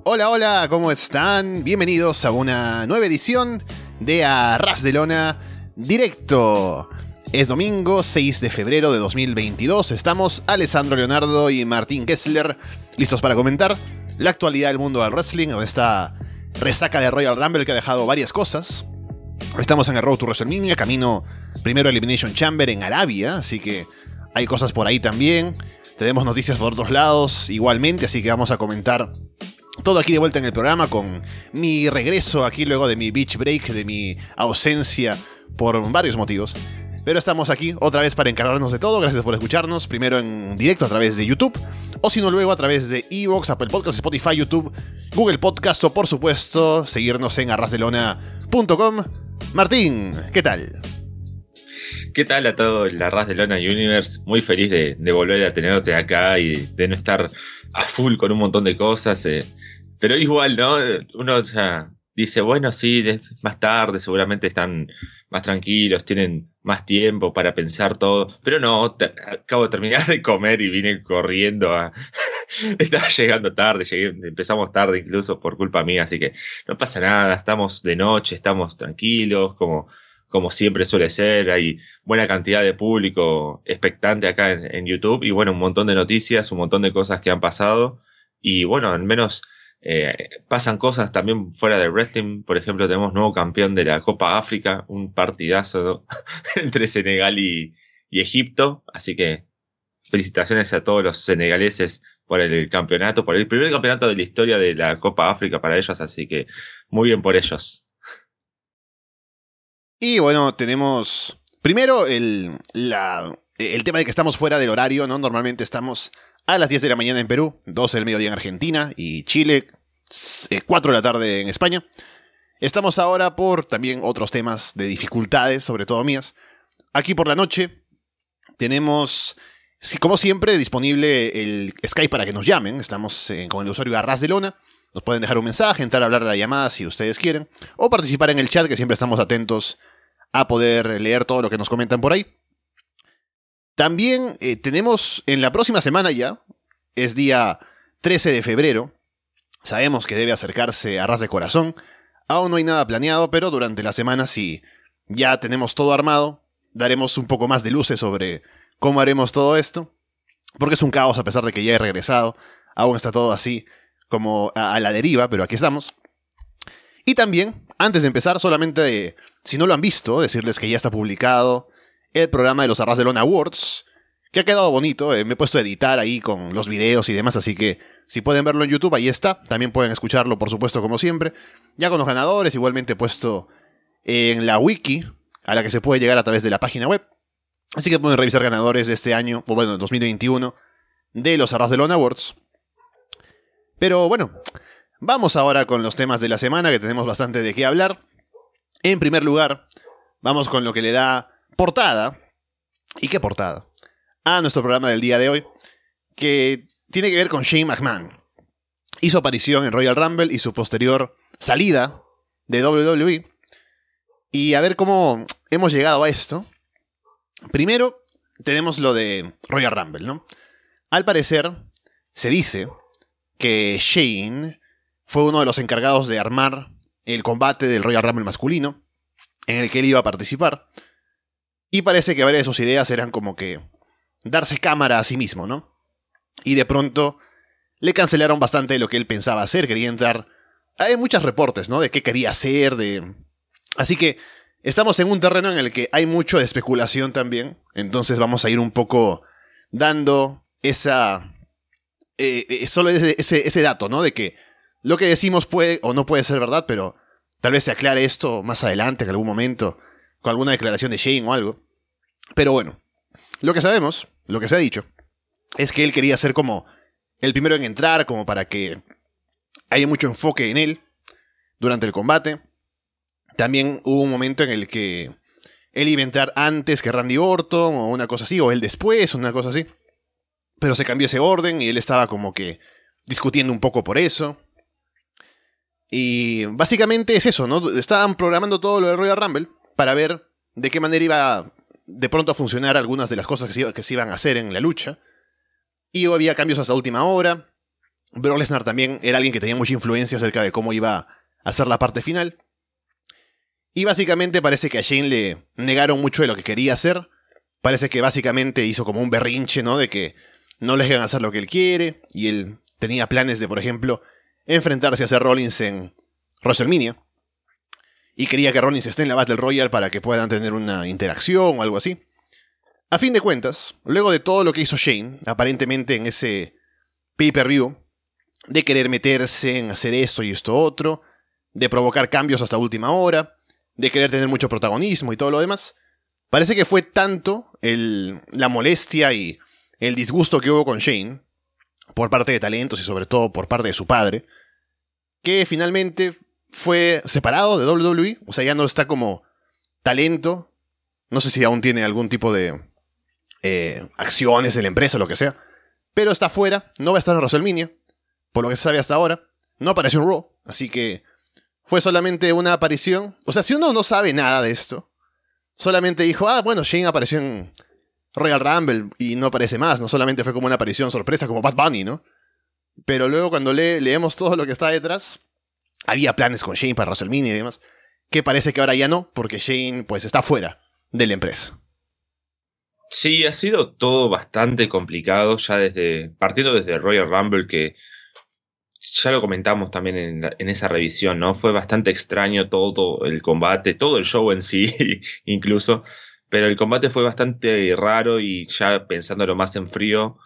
Hola, hola, ¿cómo están? Bienvenidos a una nueva edición de A Ras de Lona Directo. Es domingo 6 de febrero de 2022. Estamos Alessandro Leonardo y Martín Kessler listos para comentar la actualidad del mundo del wrestling, o esta resaca de Royal Rumble que ha dejado varias cosas. Estamos en el Road to WrestleMania, camino primero a Elimination Chamber en Arabia, así que hay cosas por ahí también. Tenemos noticias por otros lados igualmente, así que vamos a comentar todo aquí de vuelta en el programa con mi regreso aquí luego de mi beach break, de mi ausencia por varios motivos. Pero estamos aquí otra vez para encargarnos de todo. Gracias por escucharnos, primero en directo a través de YouTube, o si no luego a través de Evox, Apple Podcasts, Spotify, YouTube, Google Podcast, o por supuesto seguirnos en arrasdelona.com. Martín, ¿qué tal? ¿Qué tal a todo la Ras de Lona Universe? Muy feliz de volver a tenerte acá y de no estar a full con un montón de cosas. Pero igual, ¿no? Uno ya dice, bueno, sí, más tarde seguramente están más tranquilos, tienen más tiempo para pensar todo. Pero no, acabo de terminar de comer y vine corriendo a... Estaba llegando tarde, empezamos tarde incluso por culpa mía, así que no pasa nada, estamos de noche, estamos tranquilos, como siempre suele ser. Hay buena cantidad de público expectante acá en YouTube y bueno, un montón de noticias, un montón de cosas que han pasado y bueno, al menos pasan cosas también fuera del wrestling. Por ejemplo, tenemos nuevo campeón de la Copa África, un partidazo, ¿no? entre Senegal y Egipto, así que felicitaciones a todos los senegaleses por el campeonato, por el primer campeonato de la historia de la Copa África para ellos, así que muy bien por ellos. Y bueno, tenemos primero el tema de que estamos fuera del horario, ¿no? Normalmente estamos a las 10 de la mañana en Perú, 12 del mediodía en Argentina y Chile, 4 de la tarde en España. Estamos ahora por también otros temas de dificultades, sobre todo mías. Aquí por la noche tenemos, como siempre, disponible el Skype para que nos llamen. Estamos con el usuario Arras de Lona. Nos pueden dejar un mensaje, entrar a hablar a la llamada si ustedes quieren, o participar en el chat, que siempre estamos atentos a poder leer todo lo que nos comentan por ahí. También tenemos en la próxima semana ya, es día 13 de febrero, sabemos que debe acercarse a Ras de Corazón, aún no hay nada planeado, pero durante la semana, si ya tenemos todo armado, daremos un poco más de luces sobre cómo haremos todo esto, porque es un caos a pesar de que ya he regresado, aún está todo así como a la deriva, pero aquí estamos. Y también, antes de empezar, solamente, si no lo han visto, decirles que ya está publicado el programa de los Arras de Lona Awards, que ha quedado bonito. Me he puesto a editar ahí con los videos y demás, así que si pueden verlo en YouTube, ahí está. También pueden escucharlo, por supuesto, como siempre. Ya con los ganadores, igualmente puesto en la wiki, a la que se puede llegar a través de la página web. Así que pueden revisar ganadores de este año, o bueno, 2021, de los Arras de Lona Awards. Pero bueno, vamos ahora con los temas de la semana, que tenemos bastante de qué hablar. En primer lugar, vamos con lo que le da portada, ¿y qué portada?, a nuestro programa del día de hoy, que tiene que ver con Shane McMahon. Hizo aparición en Royal Rumble y su posterior salida de WWE. Y a ver cómo hemos llegado a esto. Primero, tenemos lo de Royal Rumble, ¿no? Al parecer, se dice que Shane fue uno de los encargados de armar el combate del Royal Rumble masculino, en el que él iba a participar. Y parece que varias de sus ideas eran como que darse cámara a sí mismo, ¿no? Y de pronto le cancelaron bastante de lo que él pensaba hacer, quería entrar... Hay muchos reportes, ¿no? De qué quería hacer, Así que estamos en un terreno en el que hay mucho de especulación también, entonces vamos a ir un poco dando esa... solo ese dato, ¿no? De que lo que decimos puede o no puede ser verdad, pero tal vez se aclare esto más adelante, en algún momento, con alguna declaración de Shane o algo. Pero bueno, lo que sabemos, lo que se ha dicho, es que él quería ser como el primero en entrar, como para que haya mucho enfoque en él durante el combate. También hubo un momento en el que él iba a entrar antes que Randy Orton, o una cosa así, o él después, una cosa así. Pero se cambió ese orden y él estaba como que discutiendo un poco por eso. Y básicamente es eso, ¿no? Estaban programando todo lo de Royal Rumble para ver de qué manera iba de pronto a funcionar algunas de las cosas que se iban a hacer en la lucha. Y había cambios hasta última hora. Brock Lesnar también era alguien que tenía mucha influencia acerca de cómo iba a ser la parte final. Y básicamente parece que a Shane le negaron mucho de lo que quería hacer. Parece que básicamente hizo como un berrinche, ¿no? De que no le dejan hacer lo que él quiere. Y él tenía planes de, por ejemplo, enfrentarse a Seth Rollins en WrestleMania. Y quería que Rollins esté en la Battle Royale para que puedan tener una interacción o algo así. A fin de cuentas, luego de todo lo que hizo Shane, aparentemente en ese pay-per-view, de querer meterse en hacer esto y esto otro, de provocar cambios hasta última hora, de querer tener mucho protagonismo y todo lo demás, parece que fue tanto la molestia y el disgusto que hubo con Shane, por parte de talentos y sobre todo por parte de su padre, que finalmente fue separado de WWE. O sea, ya no está como talento. No sé si aún tiene algún tipo de acciones en la empresa o lo que sea. Pero está fuera, no va a estar en WrestleMania, por lo que se sabe hasta ahora. No apareció en Raw, así que fue solamente una aparición. O sea, si uno no sabe nada de esto, solamente dijo, bueno, Shane apareció en Royal Rumble y no aparece más. No solamente fue como una aparición sorpresa como Bad Bunny, ¿no? Pero luego cuando leemos todo lo que está detrás, había planes con Shane para WrestleMania y demás, que parece que ahora ya no, porque Shane pues está fuera de la empresa. Sí, ha sido todo bastante complicado ya partiendo desde Royal Rumble, que ya lo comentamos también en esa revisión, ¿no? Fue bastante extraño todo el combate, todo el show en sí, incluso, pero el combate fue bastante raro y ya pensándolo más en frío,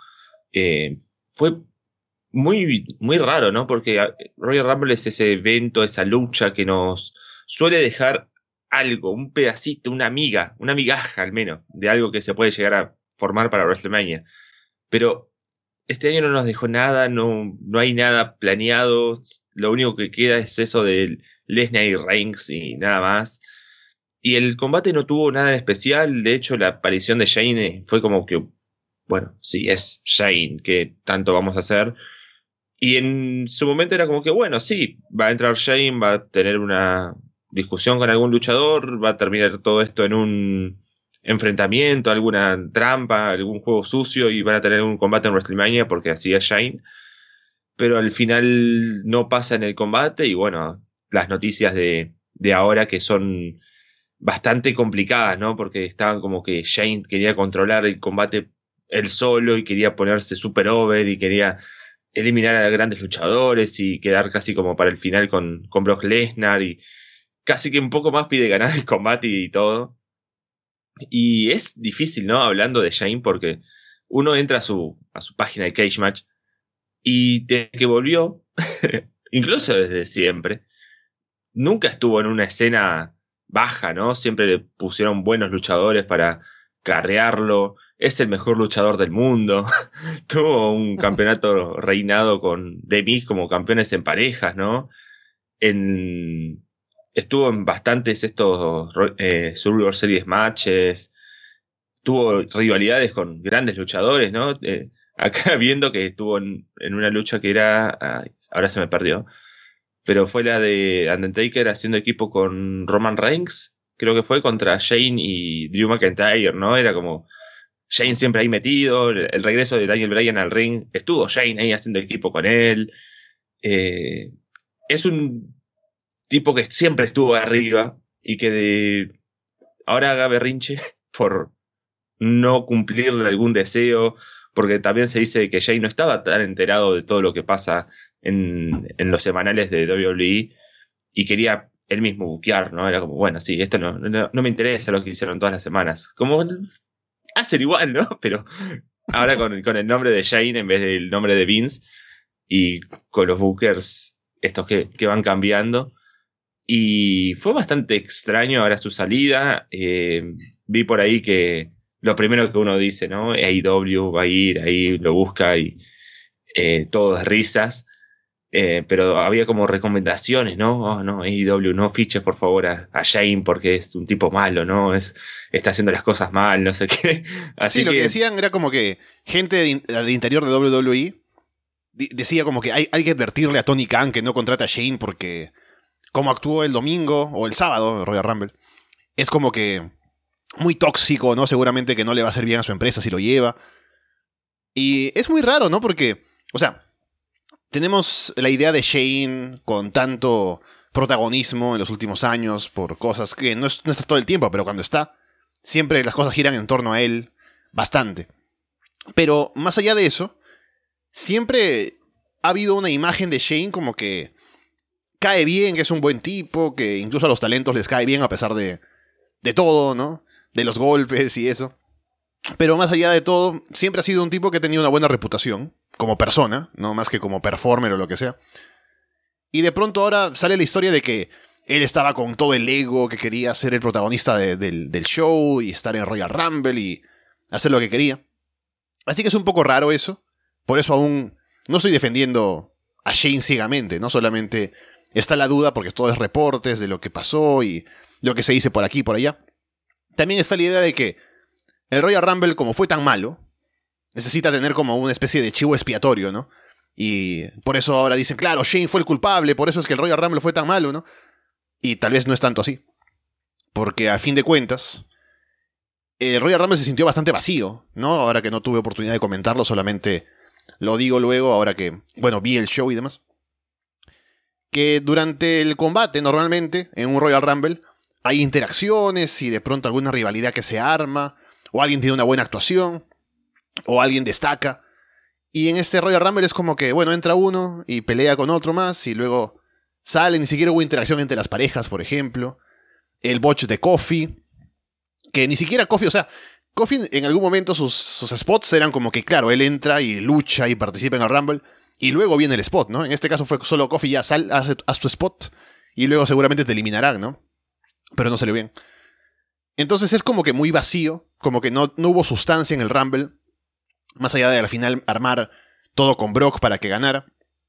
fue muy, muy raro, ¿no? Porque Royal Rumble es ese evento, esa lucha que nos suele dejar algo, un pedacito, una migaja al menos, de algo que se puede llegar a formar para WrestleMania. Pero este año no nos dejó nada, no hay nada planeado, lo único que queda es eso de Lesnar y Reigns y nada más. Y el combate no tuvo nada de especial, de hecho la aparición de Shane fue como que, bueno, sí, es Shane, ¿qué tanto vamos a hacer? Y en su momento era como que, bueno, sí, va a entrar Shane, va a tener una discusión con algún luchador, va a terminar todo esto en un enfrentamiento, alguna trampa, algún juego sucio y van a tener un combate en WrestleMania porque así es Shane. Pero al final no pasa en el combate y bueno, las noticias de ahora que son bastante complicadas, ¿no? Porque estaban como que Shane quería controlar el combate él solo y quería ponerse super over y quería eliminar a grandes luchadores y quedar casi como para el final con Brock Lesnar y casi que un poco más pide ganar el combate y todo. Y es difícil, ¿no? Hablando de Shane porque uno entra a su página de Cage Match y desde que volvió, incluso desde siempre, nunca estuvo en una escena baja, ¿no? Siempre le pusieron buenos luchadores para carrearlo. Es el mejor luchador del mundo. Tuvo un campeonato reinado con The Miz como campeones en parejas, ¿no? Estuvo en bastantes estos Survivor Series matches. Tuvo rivalidades con grandes luchadores, ¿no? Acá viendo que estuvo en una lucha que era... ahora se me perdió. Pero fue la de Undertaker haciendo equipo con Roman Reigns. Creo que fue contra Shane y Drew McIntyre, ¿no? Era como Shane siempre ahí metido. El regreso de Daniel Bryan al ring. Estuvo Shane ahí haciendo equipo con él. Es un tipo que siempre estuvo arriba y que ahora haga berrinche por no cumplirle algún deseo. Porque también se dice que Shane no estaba tan enterado de todo lo que pasa en los semanales de WWE y quería él mismo buquear, ¿no? Era como, bueno, sí, esto no me interesa lo que hicieron todas las semanas. Como hacen igual, ¿no? Pero ahora con el nombre de Shane en vez del nombre de Vince y con los bookers estos que van cambiando. Y fue bastante extraño ahora su salida. Vi por ahí que lo primero que uno dice, ¿no? AEW va a ir ahí, lo busca y todo es risas. Pero había como recomendaciones, ¿no? Oh, no, AEW, no fiches por favor a Shane porque es un tipo malo, ¿no? Está haciendo las cosas mal, no sé qué. Así sí, lo que decían era como que gente del interior de WWE decía como que hay que advertirle a Tony Khan que no contrata a Shane porque como actuó el domingo o el sábado en Royal Rumble, es como que muy tóxico, ¿no? Seguramente que no le va a hacer bien a su empresa si lo lleva. Y es muy raro, ¿no? Porque, o sea, tenemos la idea de Shane con tanto protagonismo en los últimos años por cosas que no está todo el tiempo, pero cuando está, siempre las cosas giran en torno a él bastante. Pero más allá de eso, siempre ha habido una imagen de Shane como que cae bien, que es un buen tipo, que incluso a los talentos les cae bien a pesar de todo, ¿no? De los golpes y eso. Pero más allá de todo, siempre ha sido un tipo que ha tenido una buena reputación como persona, no más que como performer o lo que sea. Y de pronto ahora sale la historia de que él estaba con todo el ego, que quería ser el protagonista del show y estar en Royal Rumble y hacer lo que quería. Así que es un poco raro eso. Por eso aún no estoy defendiendo a Shane ciegamente, no solamente está la duda porque todo es reportes de lo que pasó y lo que se dice por aquí y por allá. También está la idea de que el Royal Rumble, como fue tan malo, necesita tener como una especie de chivo expiatorio, ¿no? Y por eso ahora dicen, claro, Shane fue el culpable, por eso es que el Royal Rumble fue tan malo, ¿no? Y tal vez no es tanto así. Porque a fin de cuentas, el Royal Rumble se sintió bastante vacío, ¿no? Ahora que no tuve oportunidad de comentarlo, solamente lo digo luego, ahora que, bueno, vi el show y demás. Que durante el combate, normalmente, en un Royal Rumble, hay interacciones y de pronto alguna rivalidad que se arma, o alguien tiene una buena actuación, o alguien destaca. Y en este Royal Rumble es como que, bueno, entra uno y pelea con otro más, y luego sale, ni siquiera hubo interacción entre las parejas, por ejemplo. El botch de Kofi, que ni siquiera Kofi, o sea, Kofi en algún momento sus spots eran como que, claro, él entra y lucha y participa en el Rumble, y luego viene el spot, ¿no? En este caso fue solo Kofi, ya haz tu spot, y luego seguramente te eliminarán, ¿no? Pero no salió bien. Entonces es como que muy vacío, como que no hubo sustancia en el Rumble, más allá de al final armar todo con Brock para que ganara.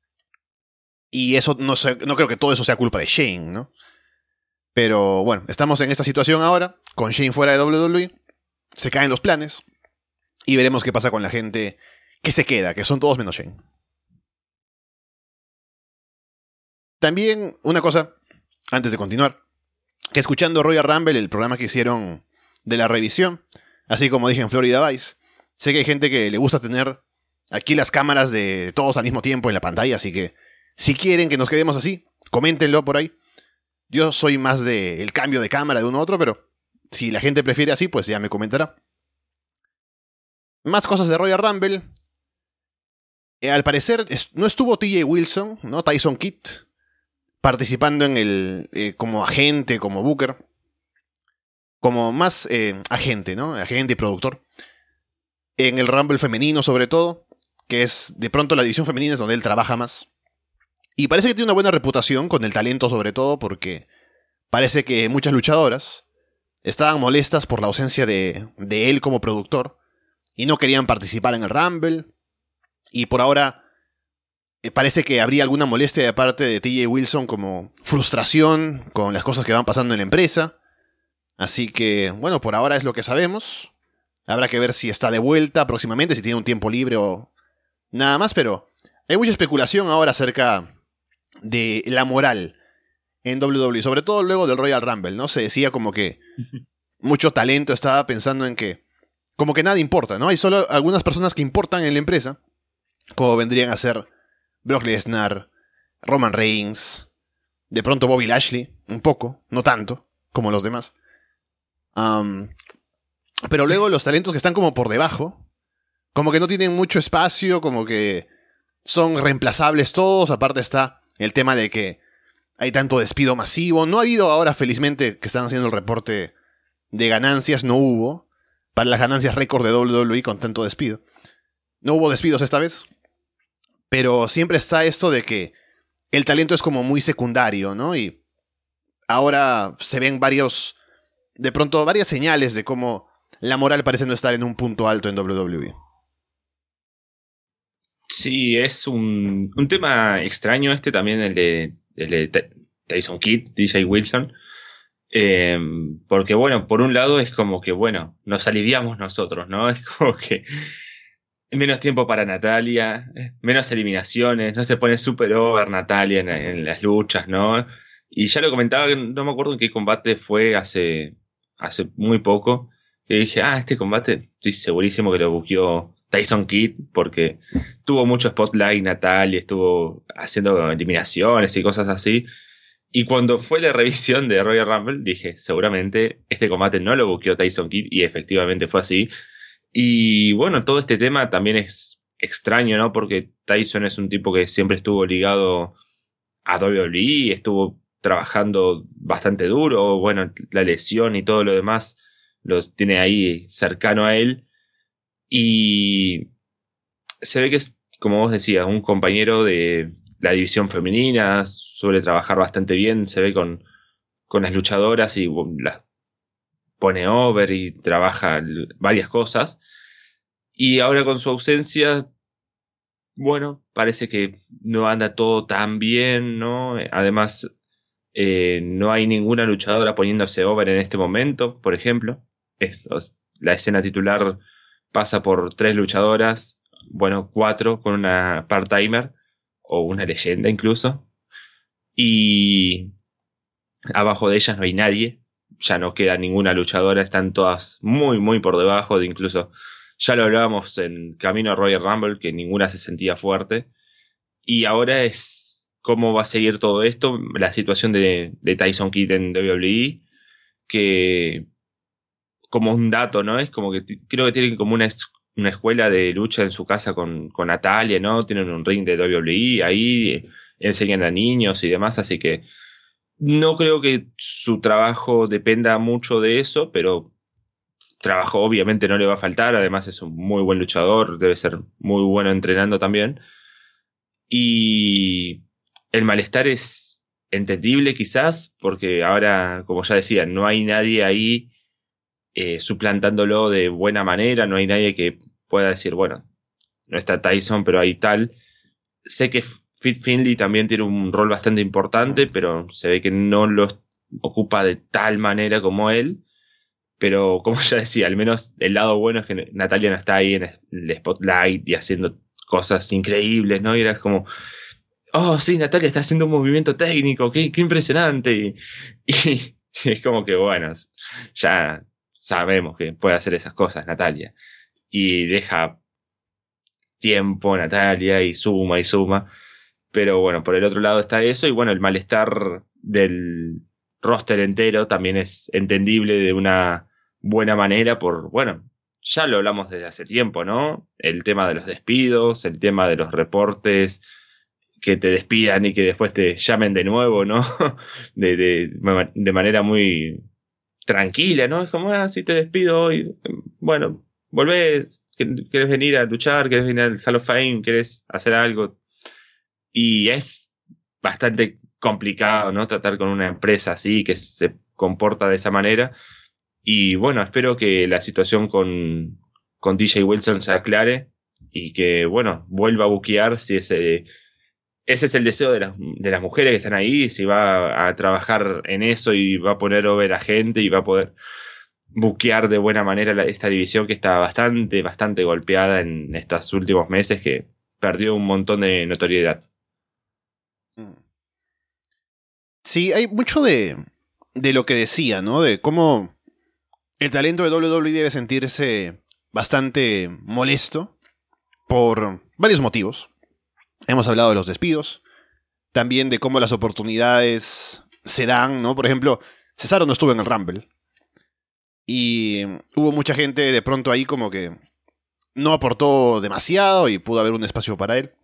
Y eso no creo que todo eso sea culpa de Shane, ¿no? Pero bueno, estamos en esta situación ahora, con Shane fuera de WWE, se caen los planes, y veremos qué pasa con la gente que se queda, que son todos menos Shane. También una cosa, antes de continuar, que escuchando Royal Rumble, el programa que hicieron de la revisión, así como dije en Florida Vice, sé que hay gente que le gusta tener aquí las cámaras de todos al mismo tiempo en la pantalla, así que si quieren que nos quedemos así, coméntenlo por ahí. Yo soy más del cambio de cámara de uno a otro, pero si la gente prefiere así, pues ya me comentará. Más cosas de Royal Rumble. Al parecer no estuvo TJ Wilson, ¿no? Tyson Kidd, participando en el como agente, como booker, como más agente, ¿no? Agente y productor. En el Rumble femenino sobre todo, que es de pronto la división femenina es donde él trabaja más. Y parece que tiene una buena reputación con el talento sobre todo porque parece que muchas luchadoras estaban molestas por la ausencia de él como productor y no querían participar en el Rumble. Y por ahora parece que habría alguna molestia de parte de TJ Wilson como frustración con las cosas que van pasando en la empresa. Así que, bueno, por ahora es lo que sabemos. Habrá que ver si está de vuelta próximamente, si tiene un tiempo libre o nada más, pero hay mucha especulación ahora acerca de la moral en WWE, sobre todo luego del Royal Rumble, ¿no? Se decía como que mucho talento estaba pensando en que como que nada importa, ¿no? Hay solo algunas personas que importan en la empresa, como vendrían a ser Brock Lesnar, Roman Reigns, de pronto Bobby Lashley, un poco, no tanto, como los demás. Pero luego los talentos que están como por debajo, como que no tienen mucho espacio, como que son reemplazables todos. Aparte está el tema de que hay tanto despido masivo. No ha habido ahora, felizmente, que están haciendo el reporte de ganancias, no hubo. Para las ganancias récord de WWE con tanto despido. No hubo despidos esta vez. Pero siempre está esto de que el talento es como muy secundario, ¿no? Y ahora se ven de pronto varias señales de cómo la moral parece no estar en un punto alto en WWE. Sí, es un tema extraño este también, el de Tyson Kidd, DJ Wilson. Porque bueno, por un lado es como que, bueno, nos aliviamos nosotros, ¿no? Es como que menos tiempo para Natalia, menos eliminaciones, no se pone super over Natalia en las luchas, ¿no? Y ya lo comentaba, no me acuerdo en qué combate fue hace muy poco, que dije, este combate estoy segurísimo que lo buqueó Tyson Kidd, porque tuvo mucho spotlight Natalia, estuvo haciendo eliminaciones y cosas así. Y cuando fue la revisión de Royal Rumble, dije, seguramente este combate no lo buqueó Tyson Kidd, y efectivamente fue así. Y bueno, todo este tema también es extraño, ¿no? Porque Tyson es un tipo que siempre estuvo ligado a WWE, estuvo trabajando bastante duro, bueno, la lesión y todo lo demás los tiene ahí cercano a él. Y se ve que es, como vos decías, un compañero de la división femenina, suele trabajar bastante bien, se ve con las luchadoras y las pone over y trabaja varias cosas. Y ahora con su ausencia, bueno, parece que no anda todo tan bien, ¿no? Además, no hay ninguna luchadora poniéndose over en este momento, por ejemplo. La escena titular pasa por 3 luchadoras, bueno, 4 con una part-timer o una leyenda incluso. Y abajo de ellas no hay nadie, ya no queda ninguna luchadora, están todas muy, muy por debajo de incluso. Ya lo hablábamos en Camino a Royal Rumble, que ninguna se sentía fuerte. Y ahora es cómo va a seguir todo esto, la situación de Tyson Kidd en WWE, que como un dato, ¿no? Es como que creo que tienen como una escuela de lucha en su casa con Natalia, ¿no? Tienen un ring de WWE ahí, enseñan a niños y demás, así que no creo que su trabajo dependa mucho de eso, pero trabajo obviamente no le va a faltar, además es un muy buen luchador, debe ser muy bueno entrenando también. Y el malestar es entendible quizás, porque ahora, como ya decía, no hay nadie ahí suplantándolo de buena manera, no hay nadie que pueda decir, bueno, no está Tyson, pero hay tal. Sé que Fit Finlay también tiene un rol bastante importante, pero se ve que no lo ocupa de tal manera como él. Pero como ya decía, al menos el lado bueno es que Natalia no está ahí en el spotlight y haciendo cosas increíbles, ¿no? Y era como, oh, sí, Natalia está haciendo un movimiento técnico, qué impresionante. Y es como que, bueno, ya sabemos que puede hacer esas cosas Natalia. Y deja tiempo Natalia y suma y suma. Pero bueno, por el otro lado está eso, y bueno, el malestar del roster entero también es entendible de una buena manera por, bueno, ya lo hablamos desde hace tiempo, ¿no? El tema de los despidos, el tema de los reportes, que te despidan y que después te llamen de nuevo, ¿no? De manera muy tranquila, ¿no? Es como, ah, sí, te despido hoy, bueno, volvés, querés venir a luchar, querés venir al Hall of Fame, querés hacer algo. Y es bastante complicado, ¿no? Tratar con una empresa así que se comporta de esa manera. Y bueno, espero que la situación con DJ Wilson se aclare y que, bueno, vuelva a buquear si ese es el deseo de las mujeres que están ahí, si va a trabajar en eso y va a poner over a gente y va a poder buquear de buena manera esta división que está bastante, bastante golpeada en estos últimos meses, que perdió un montón de notoriedad. Sí, hay mucho de lo que decía, ¿no? De cómo el talento de WWE debe sentirse bastante molesto por varios motivos. Hemos hablado de los despidos, también de cómo las oportunidades se dan, ¿no? Por ejemplo, Cesaro no estuvo en el Rumble. Y hubo mucha gente de pronto ahí como que no aportó demasiado y pudo haber un espacio para él.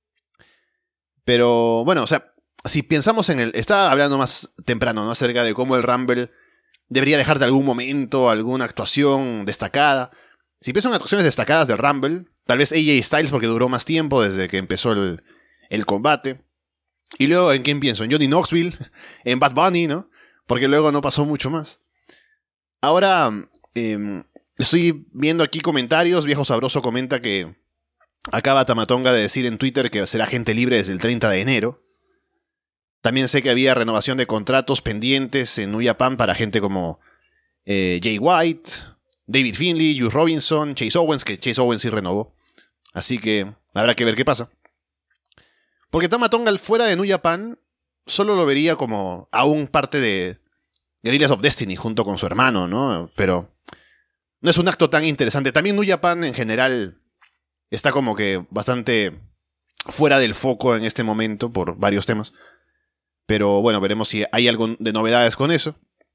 Pero bueno, o sea, si pensamos en el... Estaba hablando más temprano, ¿no? Acerca de cómo el Rumble debería dejarte algún momento, alguna actuación destacada. Si pienso en actuaciones destacadas del Rumble, tal vez AJ Styles porque duró más tiempo desde que empezó el combate. Y luego, ¿en quién pienso? En Johnny Knoxville, en Bad Bunny, ¿no? Porque luego no pasó mucho más. Ahora, estoy viendo aquí comentarios. Viejo Sabroso comenta que acaba Tamatonga de decir en Twitter que será gente libre desde el 30 de enero. También sé que había renovación de contratos pendientes en New Japan para gente como Jay White, David Finlay, Juice Robinson, Chase Owens, que Chase Owens sí renovó. Así que habrá que ver qué pasa. Porque Tama Tonga fuera de New Japan solo lo vería como aún parte de Guerrillas of Destiny junto con su hermano, ¿no? Pero no es un acto tan interesante. También New Japan en general está como que bastante fuera del foco en este momento por varios temas. Pero bueno, veremos si hay algo de novedades con eso.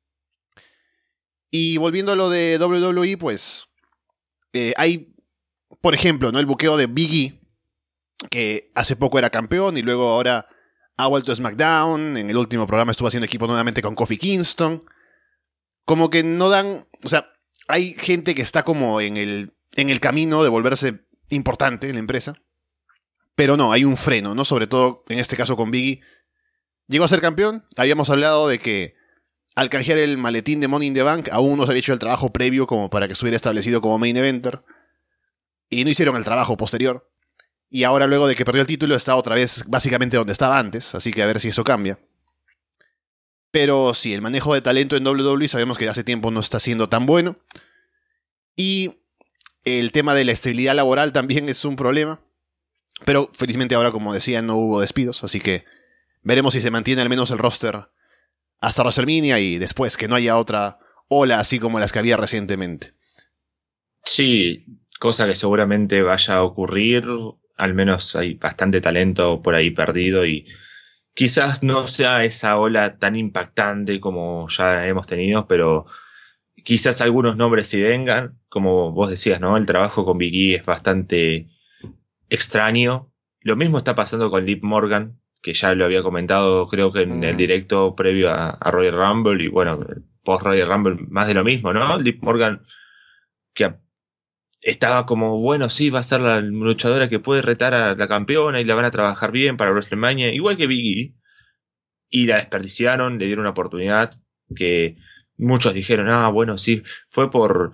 Y volviendo a lo de WWE, pues hay, por ejemplo, ¿no? El buqueo de Big E, que hace poco era campeón y luego ahora ha vuelto a SmackDown. En el último programa estuvo haciendo equipo nuevamente con Kofi Kingston. Como que no dan... O sea, hay gente que está como en el camino de volverse importante en la empresa. Pero no, hay un freno, ¿no? Sobre todo en este caso con Big E. Llegó a ser campeón. Habíamos hablado de que al canjear el maletín de Money in the Bank aún no se había hecho el trabajo previo como para que estuviera establecido como main eventer. Y no hicieron el trabajo posterior. Y ahora, luego de que perdió el título, está otra vez básicamente donde estaba antes. Así que a ver si eso cambia. Pero sí, el manejo de talento en WWE sabemos que hace tiempo no está siendo tan bueno. Y el tema de la estabilidad laboral también es un problema. Pero felizmente ahora, como decía, no hubo despidos. Así que veremos si se mantiene al menos el roster hasta WrestleMania y después, que no haya otra ola así como las que había recientemente. Sí, cosa que seguramente vaya a ocurrir. Al menos hay bastante talento por ahí perdido y quizás no sea esa ola tan impactante como ya hemos tenido, pero quizás algunos nombres sí vengan. Como vos decías, ¿no? El trabajo con Big E es bastante extraño. Lo mismo está pasando con Liv Morgan, que ya lo había comentado creo que en el directo previo a Royal Rumble y bueno, post Royal Rumble más de lo mismo, ¿no? Liv Morgan que estaba como, bueno, sí, va a ser la luchadora que puede retar a la campeona y la van a trabajar bien para WrestleMania, igual que Big E, y la desperdiciaron, le dieron una oportunidad que muchos dijeron, bueno, sí, fue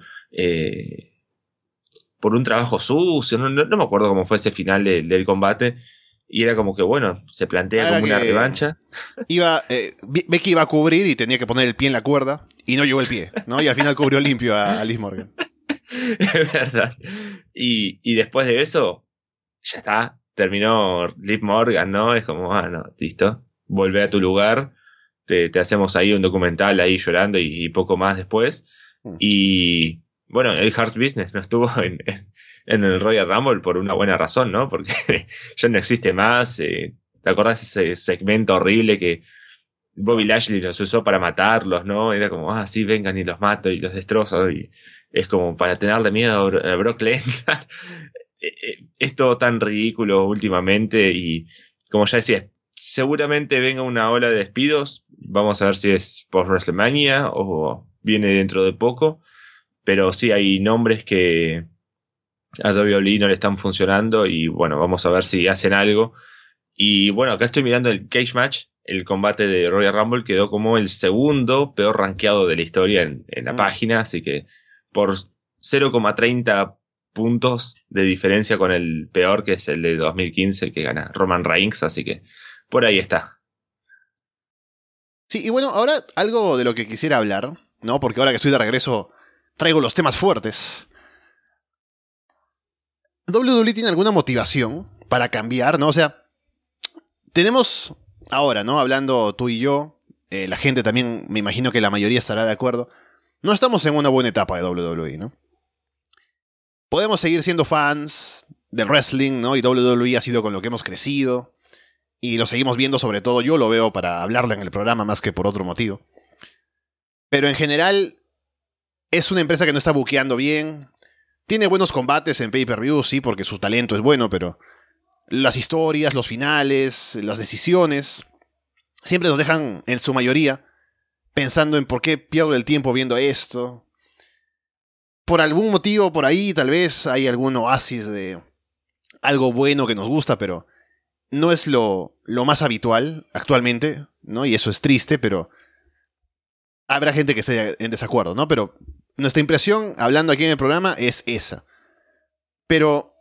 por un trabajo sucio, no me acuerdo cómo fue ese final del combate, y era como que, bueno, se plantea como una revancha. Becky iba a cubrir y tenía que poner el pie en la cuerda, y no llegó el pie, ¿no? Y al final cubrió limpio a Liv Morgan. Es verdad. Y después de eso, ya está, terminó Liv Morgan, ¿no? Es como, no, listo, volvé a tu lugar, te hacemos ahí un documental ahí llorando y poco más después. Y bueno, el Hard Business no estuvo en el Royal Rumble por una buena razón, ¿no? Porque ya no existe más. ¿Te acordás ese segmento horrible que Bobby Lashley los usó para matarlos, ¿no? Era como, sí, vengan y los mato y los destrozo. Y es como para tenerle miedo a Brock Lesnar. Es todo tan ridículo últimamente y como ya decía, seguramente venga una ola de despidos. Vamos a ver si es post WrestleMania o viene dentro de poco. Pero sí hay nombres que a WWE no le están funcionando y bueno, vamos a ver si hacen algo. Y bueno, acá estoy mirando el Cage Match. El combate de Royal Rumble quedó como el segundo peor rankeado de la historia en la página, así que por 0,30 puntos de diferencia con el peor, que es el de 2015, que gana Roman Reigns, así que por ahí está. Sí, y bueno, ahora algo de lo que quisiera hablar, ¿no? Porque ahora que estoy de regreso traigo los temas fuertes. WWE tiene alguna motivación para cambiar, ¿no? O sea, tenemos ahora, ¿no? Hablando tú y yo, la gente también, me imagino que la mayoría estará de acuerdo. No estamos en una buena etapa de WWE, ¿no? Podemos seguir siendo fans del wrestling, ¿no? Y WWE ha sido con lo que hemos crecido. Y lo seguimos viendo, sobre todo yo lo veo para hablarlo en el programa más que por otro motivo. Pero en general, es una empresa que no está buqueando bien. Tiene buenos combates en pay-per-view, sí, porque su talento es bueno, pero las historias, los finales, las decisiones, siempre nos dejan, en su mayoría, pensando en por qué pierdo el tiempo viendo esto. Por algún motivo, por ahí, tal vez hay algún oasis de algo bueno que nos gusta, pero no es lo más habitual actualmente, ¿no? Y eso es triste, pero habrá gente que esté en desacuerdo, ¿no? Pero nuestra impresión, hablando aquí en el programa, es esa. Pero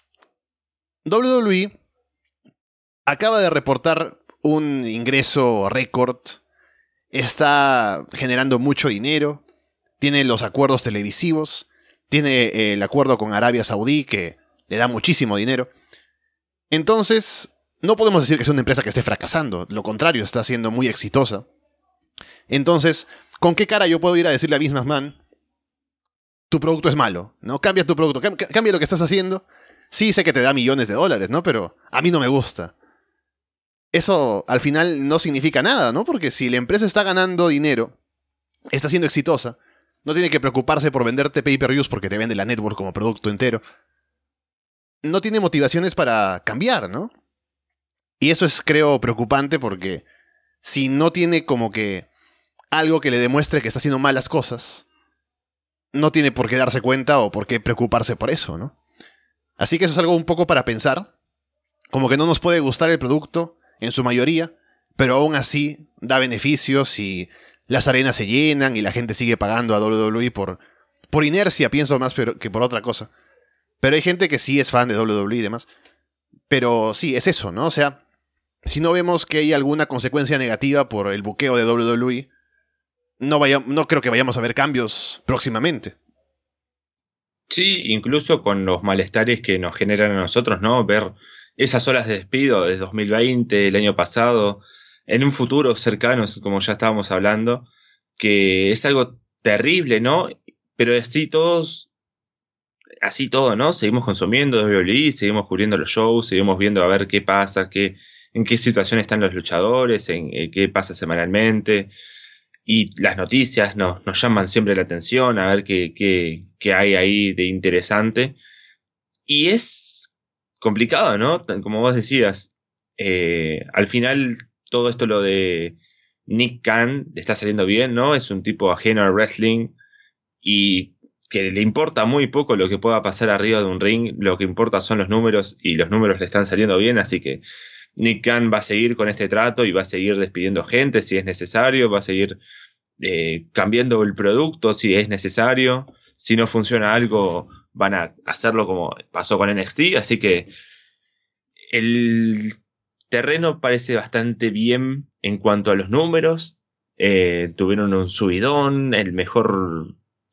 WWE acaba de reportar un ingreso récord, está generando mucho dinero, tiene los acuerdos televisivos, tiene el acuerdo con Arabia Saudí que le da muchísimo dinero. Entonces, no podemos decir que es una empresa que esté fracasando, lo contrario, está siendo muy exitosa. Entonces, ¿con qué cara yo puedo ir a decirle a Vince McMahon, tu producto es malo, ¿no? Cambia tu producto, cambia lo que estás haciendo, Sí, sé que te da millones de dólares, ¿no? Pero a mí no me gusta. Eso al final no significa nada, ¿no? Porque si la empresa está ganando dinero, está siendo exitosa, no tiene que preocuparse por venderte pay-per-views porque te vende la network como producto entero. No tiene motivaciones para cambiar, ¿no? Y eso es, creo, preocupante porque si no tiene como que algo que le demuestre que está haciendo malas cosas, no tiene por qué darse cuenta o por qué preocuparse por eso, ¿no? Así que eso es algo un poco para pensar. Como que no nos puede gustar el producto en su mayoría, pero aún así da beneficios y las arenas se llenan y la gente sigue pagando a WWE por inercia, pienso más que por otra cosa. Pero hay gente que sí es fan de WWE y demás. Pero sí, es eso, ¿no? O sea, si no vemos que hay alguna consecuencia negativa por el buqueo de WWE, no creo que vayamos a ver cambios próximamente. Sí, incluso con los malestares que nos generan a nosotros, ¿no? Ver esas olas de despido de 2020, el año pasado, en un futuro cercano, como ya estábamos hablando, que es algo terrible, ¿no? Pero así todo, ¿no? Seguimos consumiendo WWE, seguimos cubriendo los shows, seguimos viendo a ver qué pasa, en qué situación están los luchadores, en qué pasa semanalmente. Y las noticias nos llaman siempre la atención, a ver qué hay ahí de interesante. Y es complicado, ¿no? Como vos decías, al final todo esto lo de Nick Khan le está saliendo bien, ¿no? Es un tipo ajeno al wrestling y que le importa muy poco lo que pueda pasar arriba de un ring, lo que importa son los números y los números le están saliendo bien, así que Nick Khan va a seguir con este trato y va a seguir despidiendo gente si es necesario, va a seguir cambiando el producto si es necesario, si no funciona algo van a hacerlo como pasó con NXT, así que el terreno parece bastante bien en cuanto a los números, tuvieron un subidón, el mejor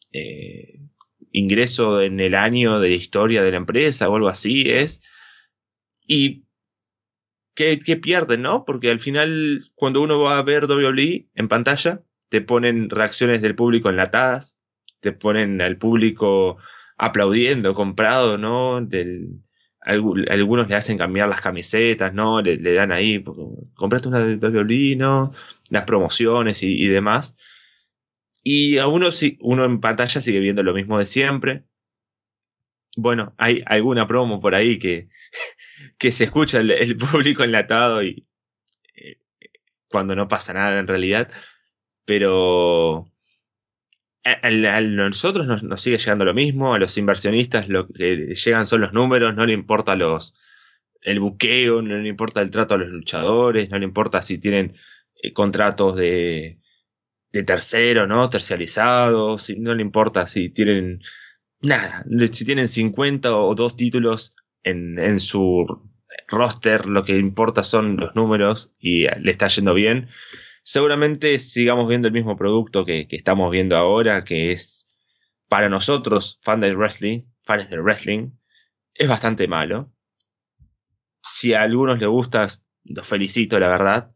ingreso en el año de la historia de la empresa o algo así es, y que pierden, ¿no? Porque al final cuando uno va a ver WWE en pantalla te ponen reacciones del público enlatadas, te ponen al público aplaudiendo, comprado, ¿no? Algunos le hacen cambiar las camisetas, ¿no? Le dan ahí, compraste una de WWE, ¿no? Las promociones y demás. Y a uno en pantalla sigue viendo lo mismo de siempre. Bueno, hay alguna promo por ahí que se escucha el público enlatado y eh, cuando no pasa nada en realidad. Pero a nosotros nos sigue llegando lo mismo, a los inversionistas lo que llegan son los números, no le importa el buqueo, no le importa el trato a los luchadores, no le importa si tienen contratos de tercero, ¿no? Terciarizados, no le importa si tienen nada, si tienen 50 o 2 títulos en su roster, lo que importa son los números y le está yendo bien. Seguramente sigamos viendo el mismo producto que estamos viendo ahora, que es para nosotros, fans del wrestling, es bastante malo. Si a algunos les gusta, los felicito, la verdad.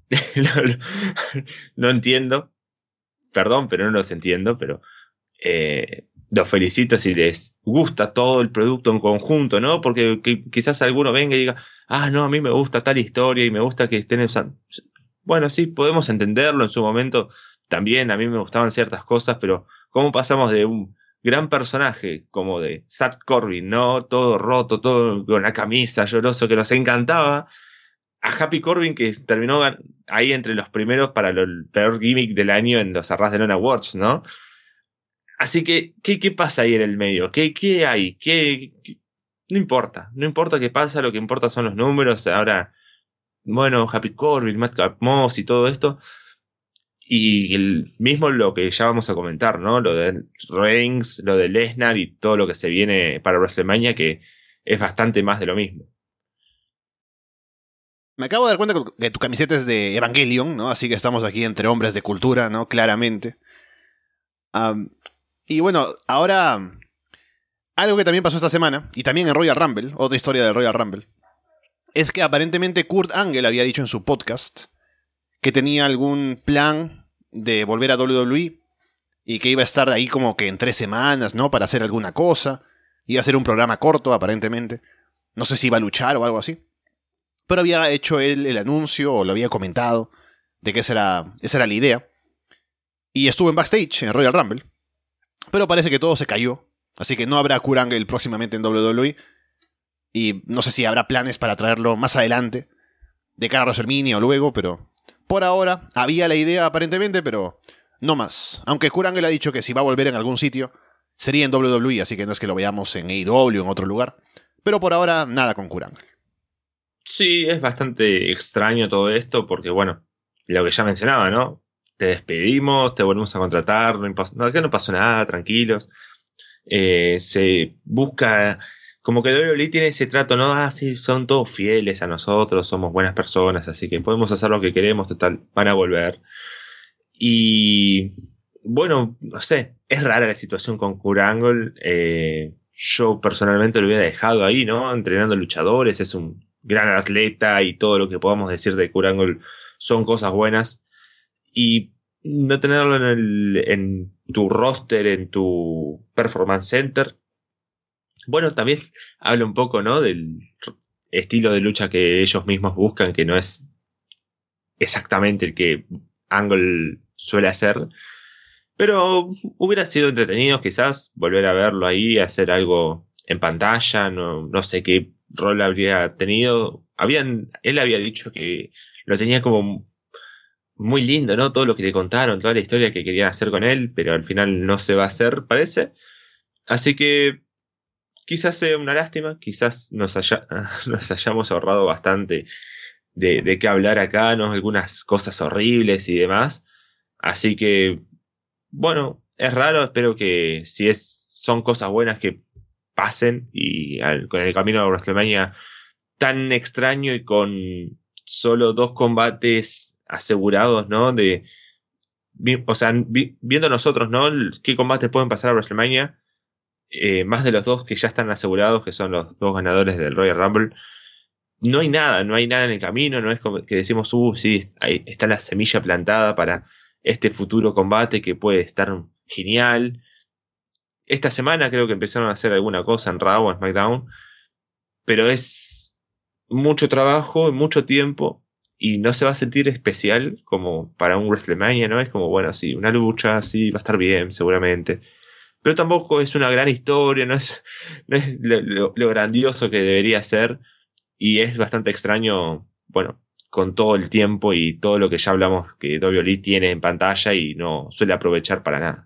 No entiendo, perdón, pero no los entiendo, pero los felicito si les gusta todo el producto en conjunto, ¿no? Porque quizás alguno venga y diga, no, a mí me gusta tal historia y me gusta que estén usando. Bueno, sí, podemos entenderlo en su momento. También a mí me gustaban ciertas cosas, pero ¿cómo pasamos de un gran personaje como de Zack Corbin, ¿no? Todo roto, todo con la camisa, lloroso, que nos encantaba, a Happy Corbin que terminó ahí entre los primeros para el peor gimmick del año en los Arras de Lona Awards, ¿no? Así que, ¿qué pasa ahí en el medio? ¿Qué hay? No importa qué pasa, lo que importa son los números. Ahora, bueno, Happy Corbin, Madcap Moss y todo esto. Y el mismo lo que ya vamos a comentar, ¿no? Lo de Reigns, lo de Lesnar y todo lo que se viene para WrestleMania, que es bastante más de lo mismo. Me acabo de dar cuenta que tu camiseta es de Evangelion, ¿no? Así que estamos aquí entre hombres de cultura, ¿no? Claramente. Y bueno, ahora algo que también pasó esta semana, y también en Royal Rumble, otra historia del Royal Rumble, es que aparentemente Kurt Angle había dicho en su podcast que tenía algún plan de volver a WWE y que iba a estar ahí como que en 3 semanas, ¿no? Para hacer alguna cosa. Iba a ser un programa corto, aparentemente. No sé si iba a luchar o algo así. Pero había hecho él el anuncio, o lo había comentado, de que esa era la idea. Y estuvo en backstage, en Royal Rumble. Pero parece que todo se cayó. Así que no habrá Kurt Angle próximamente en WWE. Y no sé si habrá planes para traerlo más adelante, de cara a WrestleMania o luego, pero por ahora había la idea aparentemente, pero no más. Aunque Kurt Angle ha dicho que si va a volver en algún sitio, sería en WWE, así que no es que lo veamos en AEW o en otro lugar. Pero por ahora, nada con Kurt Angle. Sí, es bastante extraño todo esto porque, bueno, lo que ya mencionaba, ¿no? Te despedimos, te volvemos a contratar, acá no pasó nada, tranquilos. Se busca, como que WWE tiene ese trato, ¿no? Ah, sí, son todos fieles a nosotros, somos buenas personas, así que podemos hacer lo que queremos, total, van a volver. Y bueno, no sé, es rara la situación con Kurt Angle. Yo personalmente lo hubiera dejado ahí, ¿no? Entrenando luchadores, es un gran atleta y todo lo que podamos decir de Kurt Angle son cosas buenas. Y no tenerlo en tu roster, en tu performance center, bueno, también habla un poco, ¿no? Del estilo de lucha que ellos mismos buscan, que no es exactamente el que Angle suele hacer. Pero hubiera sido entretenido quizás volver a verlo ahí, hacer algo en pantalla, no sé qué rol habría tenido. Él había dicho que lo tenía como muy lindo, ¿no? Todo lo que le contaron, toda la historia que querían hacer con él, pero al final no se va a hacer, parece. Así que quizás sea una lástima, quizás nos hayamos ahorrado bastante de qué hablar acá, ¿no? Algunas cosas horribles y demás. Así que bueno, es raro, espero que si son cosas buenas que pasen y con el camino a WrestleMania tan extraño y con solo 2 combates asegurados, ¿no? O sea, viendo nosotros, ¿no? ¿Qué combates pueden pasar a WrestleMania? Más de los 2 que ya están asegurados, que son los 2 ganadores del Royal Rumble. No hay nada en el camino, no es como que decimos, sí, ahí está la semilla plantada para este futuro combate que puede estar genial. Esta semana creo que empezaron a hacer alguna cosa en Raw o en SmackDown, pero es mucho trabajo, mucho tiempo, y no se va a sentir especial como para un WrestleMania, ¿no? Es como, bueno, sí, una lucha, sí, va a estar bien, seguramente. Pero tampoco es una gran historia, no es lo grandioso que debería ser, y es bastante extraño, bueno, con todo el tiempo y todo lo que ya hablamos que WWE tiene en pantalla y no suele aprovechar para nada.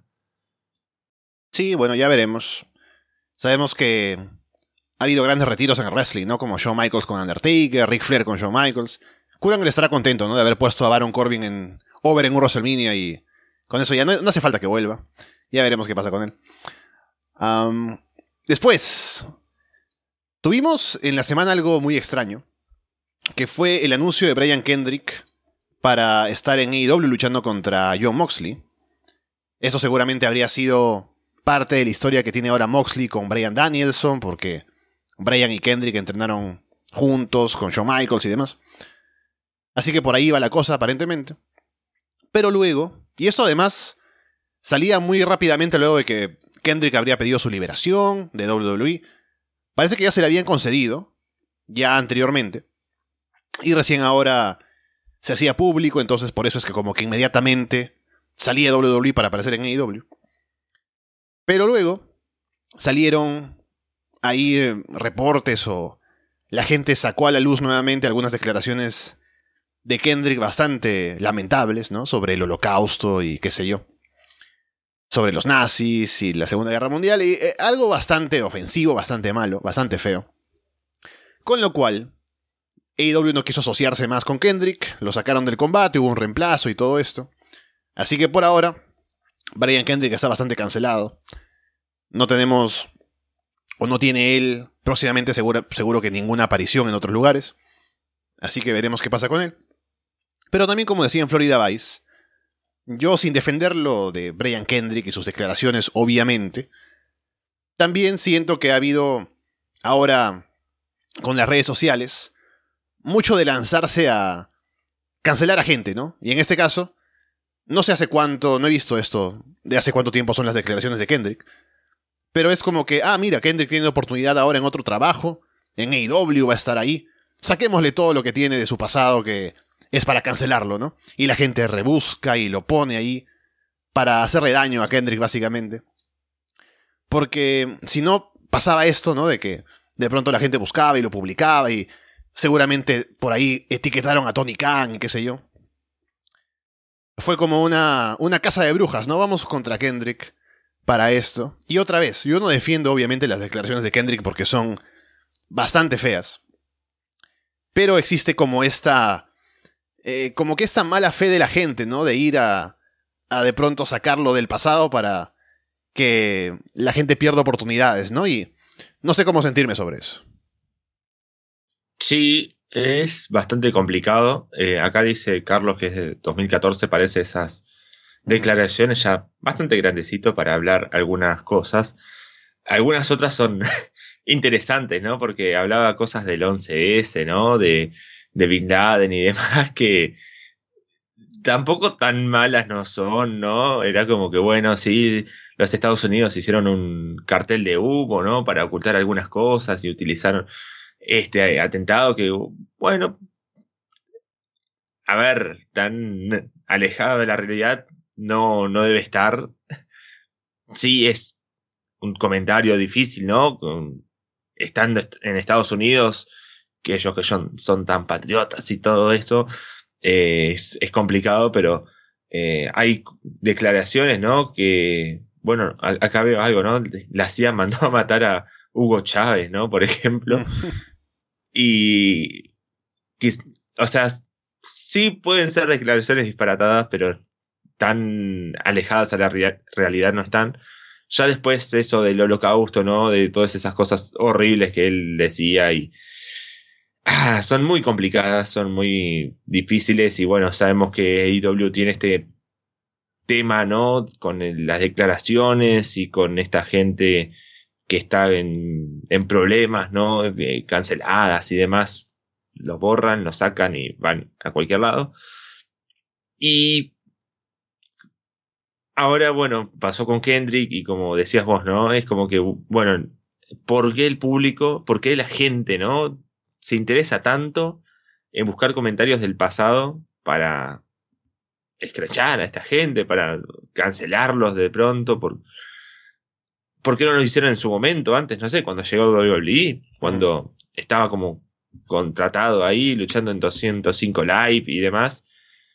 Sí, bueno, ya veremos. Sabemos que ha habido grandes retiros en el wrestling, ¿no? Como Shawn Michaels con Undertaker, Ric Flair con Shawn Michaels. Kurt Angle estará contento, ¿no? De haber puesto a Baron Corbin over en un WrestleMania, y con eso ya no hace falta que vuelva. Ya veremos qué pasa con él. Después, tuvimos en la semana algo muy extraño, que fue el anuncio de Brian Kendrick para estar en AEW luchando contra Jon Moxley. Eso seguramente habría sido parte de la historia que tiene ahora Moxley con Bryan Danielson, porque Bryan y Kendrick entrenaron juntos con Shawn Michaels y demás. Así que por ahí va la cosa, aparentemente. Pero luego, y esto además salía muy rápidamente luego de que Kendrick habría pedido su liberación de WWE, parece que ya se le habían concedido, ya anteriormente, y recién ahora se hacía público, entonces por eso es que como que inmediatamente salía de WWE para aparecer en AEW. Pero luego salieron ahí reportes, o la gente sacó a la luz nuevamente algunas declaraciones de Kendrick bastante lamentables, ¿no? Sobre el Holocausto y qué sé yo. Sobre los nazis y la Segunda Guerra Mundial, y algo bastante ofensivo, bastante malo, bastante feo. Con lo cual, AEW no quiso asociarse más con Kendrick, lo sacaron del combate, hubo un reemplazo y todo esto. Así que por ahora, Brian Kendrick está bastante cancelado. No tenemos, o no tiene él próximamente seguro que ninguna aparición en otros lugares. Así que veremos qué pasa con él. Pero también, como decía en Florida Vice, yo, sin defenderlo de Brian Kendrick y sus declaraciones, obviamente, también siento que ha habido ahora, con las redes sociales, mucho de lanzarse a cancelar a gente, ¿no? Y en este caso, no sé hace cuánto, no he visto esto, de hace cuánto tiempo son las declaraciones de Kendrick, Pero es como que, mira, Kendrick tiene oportunidad ahora en otro trabajo, en AEW va a estar ahí. Saquémosle todo lo que tiene de su pasado que es para cancelarlo, ¿no? Y la gente rebusca y lo pone ahí para hacerle daño a Kendrick, básicamente. Porque si no pasaba esto, ¿no? De que de pronto la gente buscaba y lo publicaba y seguramente por ahí etiquetaron a Tony Khan y qué sé yo. Fue como una casa de brujas, ¿no? Vamos contra Kendrick para esto. Y otra vez, yo no defiendo obviamente las declaraciones de Kendrick porque son bastante feas. Pero existe como esta... como que esta mala fe de la gente, ¿no? De ir a de pronto sacarlo del pasado para que la gente pierda oportunidades, ¿no? Y no sé cómo sentirme sobre eso. Sí, es bastante complicado. Acá dice Carlos que es de 2014, parece esas declaraciones ya bastante grandecito para hablar algunas cosas. Algunas otras son interesantes, ¿no? Porque hablaba cosas del 11S, ¿no? De Bin Laden y demás que tampoco tan malas no son, ¿no? Era como que, bueno, sí, los Estados Unidos hicieron un cartel de humo, ¿no? Para ocultar algunas cosas y utilizaron este atentado que, bueno, a ver, tan alejado de la realidad no debe estar. Sí, es un comentario difícil, ¿no? Estando en Estados Unidos, que ellos que son tan patriotas y todo esto, es complicado, pero hay declaraciones, ¿no? Que, bueno, acá veo algo, ¿no? La CIA mandó a matar a Hugo Chávez, ¿no? Por ejemplo. Y, o sea, sí pueden ser declaraciones disparatadas, pero tan alejadas a la realidad no están. Ya después eso del holocausto, ¿no? De todas esas cosas horribles que él decía y son muy complicadas, son muy difíciles y bueno, sabemos que AEW tiene este tema, ¿no? Con las declaraciones y con esta gente que está en problemas, ¿no? Canceladas y demás, los borran, los sacan y van a cualquier lado. Y ahora, bueno, pasó con Kendrick y como decías vos, ¿no? Es como que, bueno, ¿por qué el público, por qué la gente, ¿no? Se interesa tanto en buscar comentarios del pasado para escrachar a esta gente, para cancelarlos de pronto, ¿por qué no lo hicieron en su momento antes? No sé, cuando llegó WWE, cuando estaba como contratado ahí, luchando en 205 Live y demás.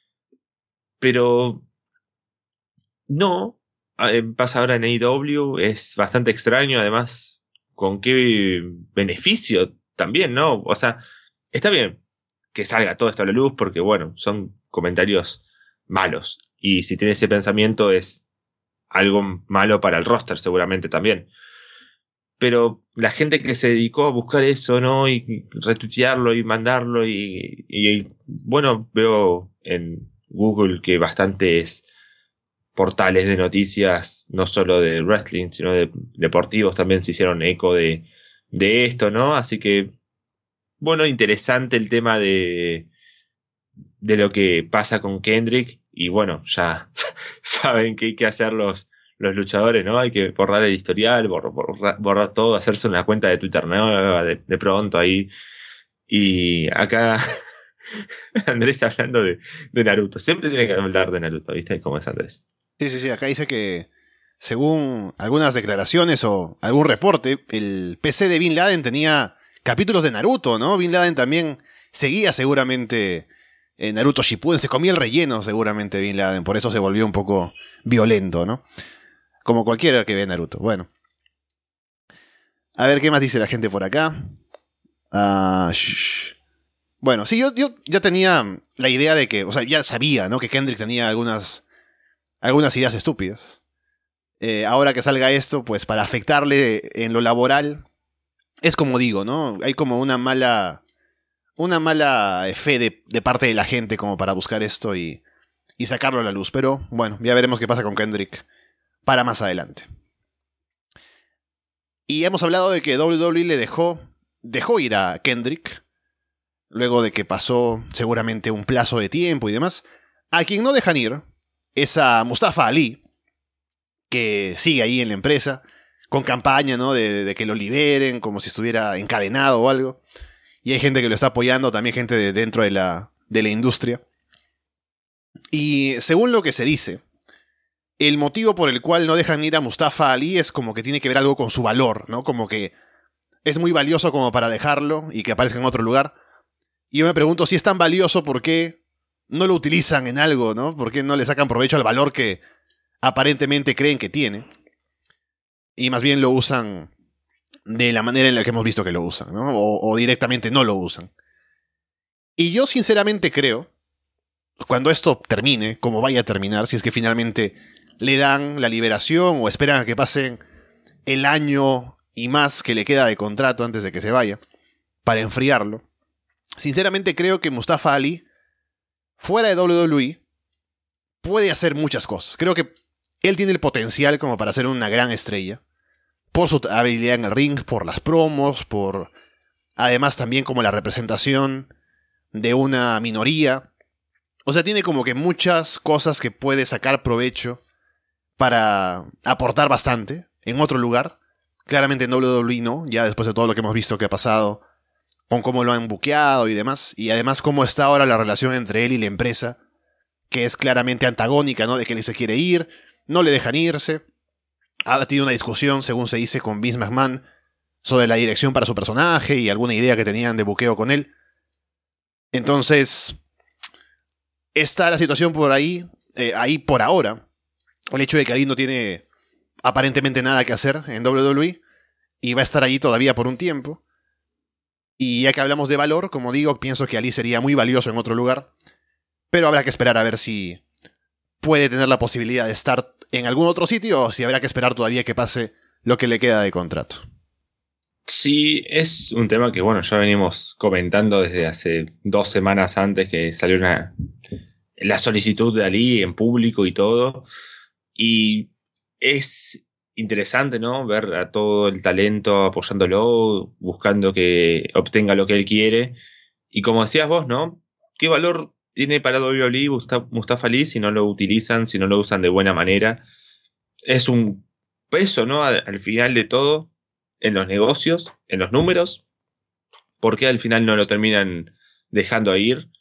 Pero no, pasa ahora en AEW, es bastante extraño, además, con qué beneficio también, ¿no? O sea, está bien que salga todo esto a la luz porque, bueno, son comentarios malos. Y si tiene ese pensamiento es algo malo para el roster seguramente también. Pero la gente que se dedicó a buscar eso, ¿no? Y retuitearlo y mandarlo y bueno, veo en Google que bastantes portales de noticias, no solo de wrestling, sino de deportivos también se hicieron eco de esto, ¿no? Así que, bueno, interesante el tema de lo que pasa con Kendrick y bueno, ya saben que hay que hacer los luchadores, ¿no? Hay que borrar el historial, borrar todo, hacerse una cuenta de Twitter nueva de pronto ahí. Y acá Andrés hablando de Naruto. Siempre tiene que hablar de Naruto, ¿viste? ¿Cómo es Andrés? Sí. Acá dice que, según algunas declaraciones o algún reporte, el PC de Bin Laden tenía capítulos de Naruto, ¿no? Bin Laden también seguía seguramente Naruto Shippuden, se comía el relleno seguramente Bin Laden, por eso se volvió un poco violento, ¿no? Como cualquiera que ve Naruto. Bueno. A ver, ¿qué más dice la gente por acá? Bueno, sí, yo ya tenía la idea de que, o sea, ya sabía, ¿no? Que Kendrick tenía algunas ideas estúpidas. Ahora que salga esto, pues para afectarle en lo laboral, es como digo, ¿no? Hay como una mala fe de parte de la gente como para buscar esto y sacarlo a la luz. Pero bueno, ya veremos qué pasa con Kendrick para más adelante. Y hemos hablado de que WWE le dejó ir a Kendrick, luego de que pasó seguramente un plazo de tiempo y demás. A quien no dejan ir es a Mustafa Ali, que sigue ahí en la empresa, con campaña, ¿no? De que lo liberen, como si estuviera encadenado o algo. Y hay gente que lo está apoyando, también gente de dentro de la industria. Y según lo que se dice, el motivo por el cual no dejan ir a Mustafa Ali es como que tiene que ver algo con su valor, ¿no? Como que es muy valioso como para dejarlo y que aparezca en otro lugar. Y yo me pregunto si es tan valioso, ¿por qué no lo utilizan en algo, ¿no? ¿Por qué no le sacan provecho al valor que aparentemente creen que tiene? Y más bien lo usan de la manera en la que hemos visto que lo usan, ¿no? O directamente no lo usan. Y yo sinceramente creo, cuando esto termine, como vaya a terminar, si es que finalmente le dan la liberación o esperan a que pasen el año y más que le queda de contrato antes de que se vaya, para enfriarlo, sinceramente creo que Mustafa Ali, fuera de WWE, puede hacer muchas cosas. Creo que él tiene el potencial como para ser una gran estrella, por su habilidad en el ring, por las promos, por además también como la representación de una minoría. O sea, tiene como que muchas cosas que puede sacar provecho para aportar bastante en otro lugar. Claramente en WWE no, ya después de todo lo que hemos visto que ha pasado, con cómo lo han buqueado y demás, y además cómo está ahora la relación entre él y la empresa, que es claramente antagónica, ¿no? De que él se quiere ir, no le dejan irse. Ha tenido una discusión, según se dice, con Vince McMahon sobre la dirección para su personaje y alguna idea que tenían de buqueo con él. Entonces, está la situación por ahí por ahora. El hecho de que Ali no tiene aparentemente nada que hacer en WWE y va a estar allí todavía por un tiempo. Y ya que hablamos de valor, como digo, pienso que Ali sería muy valioso en otro lugar, pero habrá que esperar a ver si puede tener la posibilidad de estar en algún otro sitio o si habrá que esperar todavía que pase lo que le queda de contrato. Sí, es un tema que, bueno, ya venimos comentando desde hace 2 semanas antes que salió la solicitud de Ali en público y todo. Y es interesante, ¿no? Ver a todo el talento apoyándolo, buscando que obtenga lo que él quiere. Y como decías vos, ¿no? ¿Qué valor tiene para WWE Mustafa Ali si no lo utilizan, si no lo usan de buena manera? Es un peso, ¿no? Al final de todo, en los negocios, en los números. ¿Por qué al final no lo terminan dejando ir?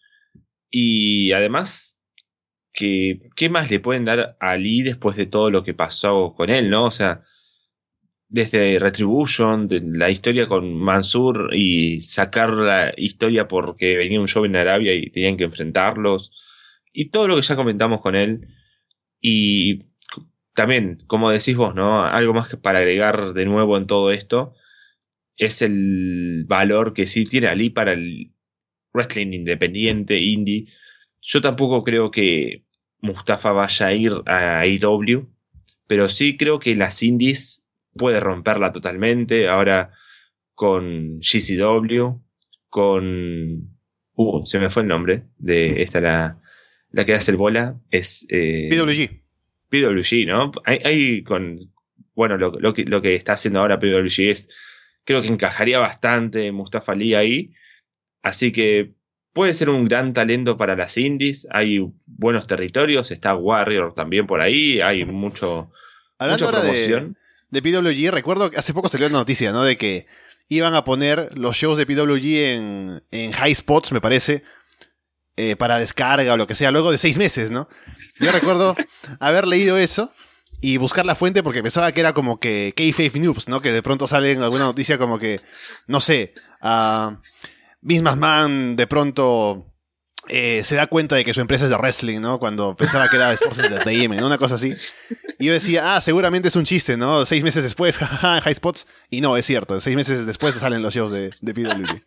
Y además, ¿qué más le pueden dar a Ali después de todo lo que pasó con él, ¿no? O sea, desde Retribution, de la historia con Mansur y sacar la historia porque venía un show en Arabia y tenían que enfrentarlos. Y todo lo que ya comentamos con él. Y también, como decís vos, ¿no? Algo más que para agregar de nuevo en todo esto es el valor que sí tiene Ali para el wrestling independiente, indie. Yo tampoco creo que Mustafa vaya a ir a AEW, pero sí creo que las indies puede romperla totalmente. Ahora con GCW, con... se me fue el nombre de esta, la que hace el bola, es... PWG. PWG, ¿no? Hay con... Bueno, lo que está haciendo ahora PWG es... Creo que encajaría bastante Mustafa Ali ahí. Así que puede ser un gran talento para las indies. Hay buenos territorios. Está Warrior también por ahí. Hay mucha Hablando ahora promoción. de PWG, recuerdo que hace poco salió la noticia, ¿no? De que iban a poner los shows de PWG en high spots, me parece, para descarga o lo que sea, luego de 6 meses, ¿no? Yo recuerdo haber leído eso y buscar la fuente porque pensaba que era como que Kayfabe News, ¿no? Que de pronto sale en alguna noticia como que, no sé, Vince McMahon de pronto se da cuenta de que su empresa es de wrestling, ¿no? Cuando pensaba que era de Sports Entertainment, ¿no? Una cosa así. Y yo decía, seguramente es un chiste, ¿no? 6 meses después, jajaja, en High Spots. Y no, es cierto, 6 meses después salen los shows de PWG.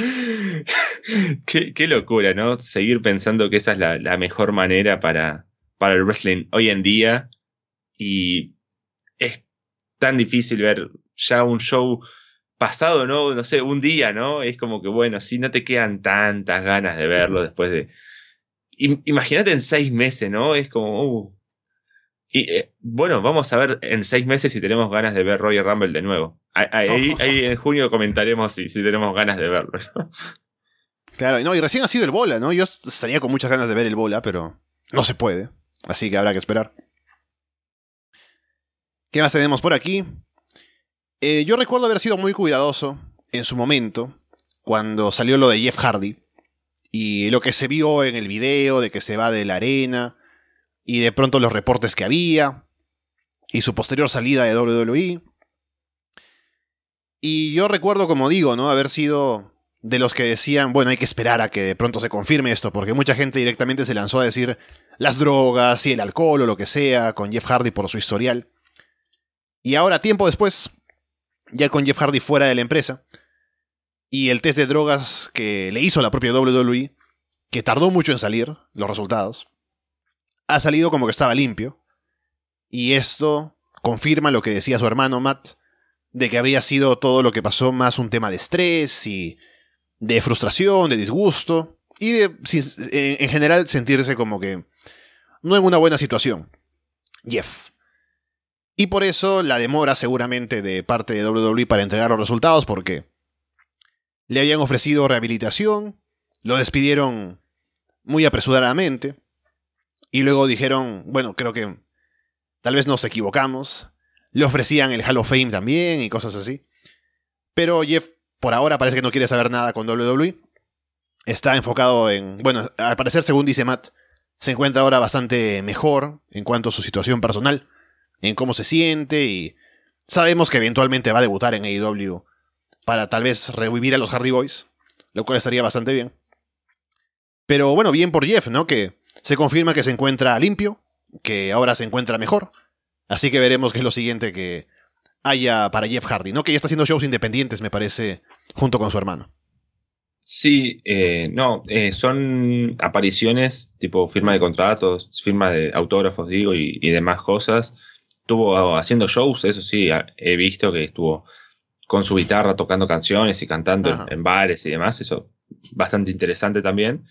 Qué locura, ¿no? Seguir pensando que esa es la mejor manera para el wrestling hoy en día. Y es tan difícil ver ya un show pasado, ¿no? No sé, un día, ¿no? Es como que, bueno, si no te quedan tantas ganas de verlo después de... Imagínate en 6 meses, ¿no? Es como... bueno, vamos a ver en 6 meses si tenemos ganas de ver Royal Rumble de nuevo. Ahí en junio comentaremos si tenemos ganas de verlo, ¿no? Claro, no, y recién ha sido el Bola, ¿no? Yo estaría con muchas ganas de ver el Bola, pero no se puede. Así que habrá que esperar. ¿Qué más tenemos por aquí? Yo recuerdo haber sido muy cuidadoso en su momento, cuando salió lo de Jeff Hardy, y lo que se vio en el video de que se va de la arena, y de pronto los reportes que había, y su posterior salida de WWE. Y yo recuerdo, como digo, ¿no? Haber sido de los que decían, bueno, hay que esperar a que de pronto se confirme esto, porque mucha gente directamente se lanzó a decir las drogas y el alcohol o lo que sea con Jeff Hardy por su historial. Y ahora, tiempo después, ya con Jeff Hardy fuera de la empresa, y el test de drogas que le hizo la propia WWE, que tardó mucho en salir, los resultados, ha salido como que estaba limpio. Y esto confirma lo que decía su hermano Matt, de que había sido todo lo que pasó más un tema de estrés y de frustración, de disgusto, y de, en general, sentirse como que no en una buena situación. Jeff. Y por eso la demora seguramente de parte de WWE para entregar los resultados, porque le habían ofrecido rehabilitación, lo despidieron muy apresuradamente, y luego dijeron, bueno, creo que tal vez nos equivocamos. Le ofrecían el Hall of Fame también y cosas así. Pero Jeff, por ahora, parece que no quiere saber nada con WWE. Está enfocado en... Bueno, al parecer, según dice Matt, se encuentra ahora bastante mejor en cuanto a su situación personal, en cómo se siente, y sabemos que eventualmente va a debutar en AEW para tal vez revivir a los Hardy Boys, lo cual estaría bastante bien. Pero bueno, bien por Jeff, ¿no? Que se confirma que se encuentra limpio, que ahora se encuentra mejor. Así que veremos qué es lo siguiente que haya para Jeff Hardy, ¿no? Que ya está haciendo shows independientes, me parece, junto con su hermano. Sí, son apariciones tipo firma de contratos, firma de autógrafos, digo, y demás cosas. Estuvo haciendo shows, eso sí, he visto que estuvo con su guitarra tocando canciones y cantando en bares y demás, eso bastante interesante también.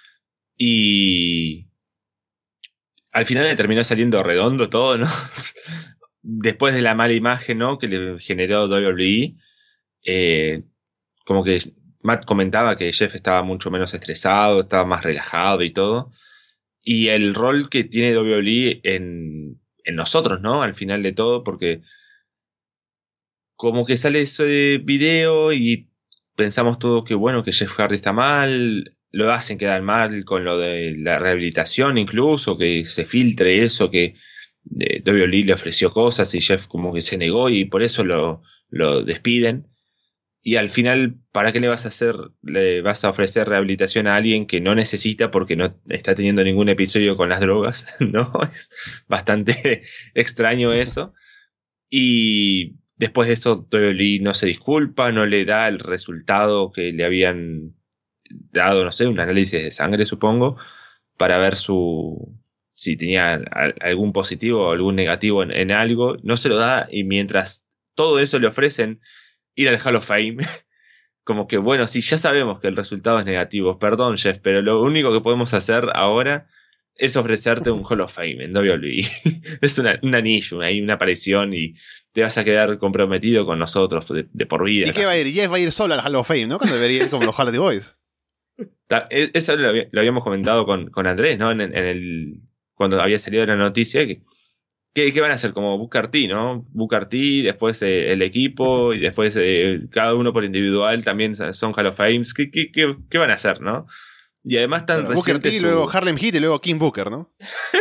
Y al final le terminó saliendo redondo todo, ¿no? Después de la mala imagen, ¿no?, que le generó WWE, como que Matt comentaba que Jeff estaba mucho menos estresado, estaba más relajado y todo. Y el rol que tiene WWE en nosotros, ¿no? Al final de todo, porque como que sale ese video y pensamos todos que bueno, que Jeff Hardy está mal, lo hacen quedar mal con lo de la rehabilitación incluso, que se filtre eso, que WWE le ofreció cosas y Jeff como que se negó y por eso lo despiden. Y al final, ¿para qué le vas a hacer? Le vas a ofrecer rehabilitación a alguien que no necesita porque no está teniendo ningún episodio con las drogas, ¿no? Es bastante extraño eso. Y después de eso, WWE no se disculpa, no le da el resultado que le habían dado, no sé, un análisis de sangre, supongo, para ver si tenía algún positivo o algún negativo en algo. No se lo da y mientras todo eso le ofrecen ir al Hall of Fame, como que bueno, sí, ya sabemos que el resultado es negativo, perdón Jeff, pero lo único que podemos hacer ahora es ofrecerte un Hall of Fame en WWE. Es un anillo, una aparición y te vas a quedar comprometido con nosotros de por vida. ¿Y qué va a ir? Jeff va a ir solo al Hall of Fame, ¿no? Cuando debería ir como los Hardy Boys. Eso lo habíamos comentado con Andrés, ¿no? Cuando había salido la noticia ¿Qué van a hacer? Como Booker T, ¿no? Booker T, después el equipo y después cada uno por individual también son Hall of Fames. ¿Qué van a hacer, no? Y además tan bueno, Booker T, luego Harlem Heat y luego King Booker, ¿no?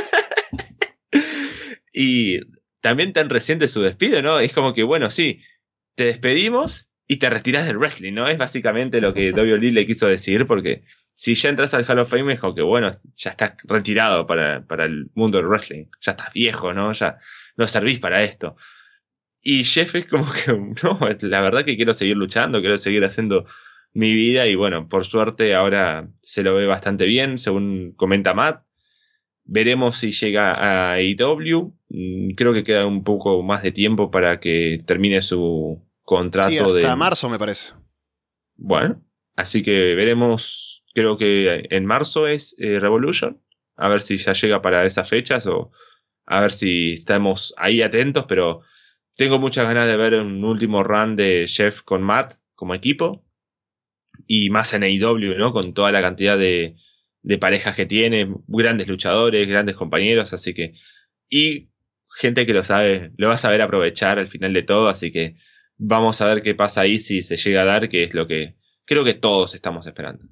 Y también tan reciente su despido, ¿no? Es como que, bueno, sí, te despedimos y te retirás del wrestling, ¿no? Es básicamente lo que WWE le quiso decir, porque si ya entras al Hall of Fame es como que, bueno, ya estás retirado para el mundo del wrestling. Ya estás viejo, ¿no? Ya no servís para esto. Y Jeff es como que, no, la verdad que quiero seguir luchando, quiero seguir haciendo mi vida. Y bueno, por suerte ahora se lo ve bastante bien, según comenta Matt. Veremos si llega a AEW. Creo que queda un poco más de tiempo para que termine su contrato. Sí, hasta marzo me parece. Bueno, así que veremos. Creo que en marzo es Revolution. A ver si ya llega para esas fechas o a ver si estamos ahí atentos. Pero tengo muchas ganas de ver un último run de Jeff con Matt como equipo. Y más en AEW, ¿no? Con toda la cantidad de parejas que tiene. Grandes luchadores, grandes compañeros. Así que... Y gente que lo va a saber aprovechar al final de todo. Así que vamos a ver qué pasa ahí si se llega a dar, que es lo que creo que todos estamos esperando.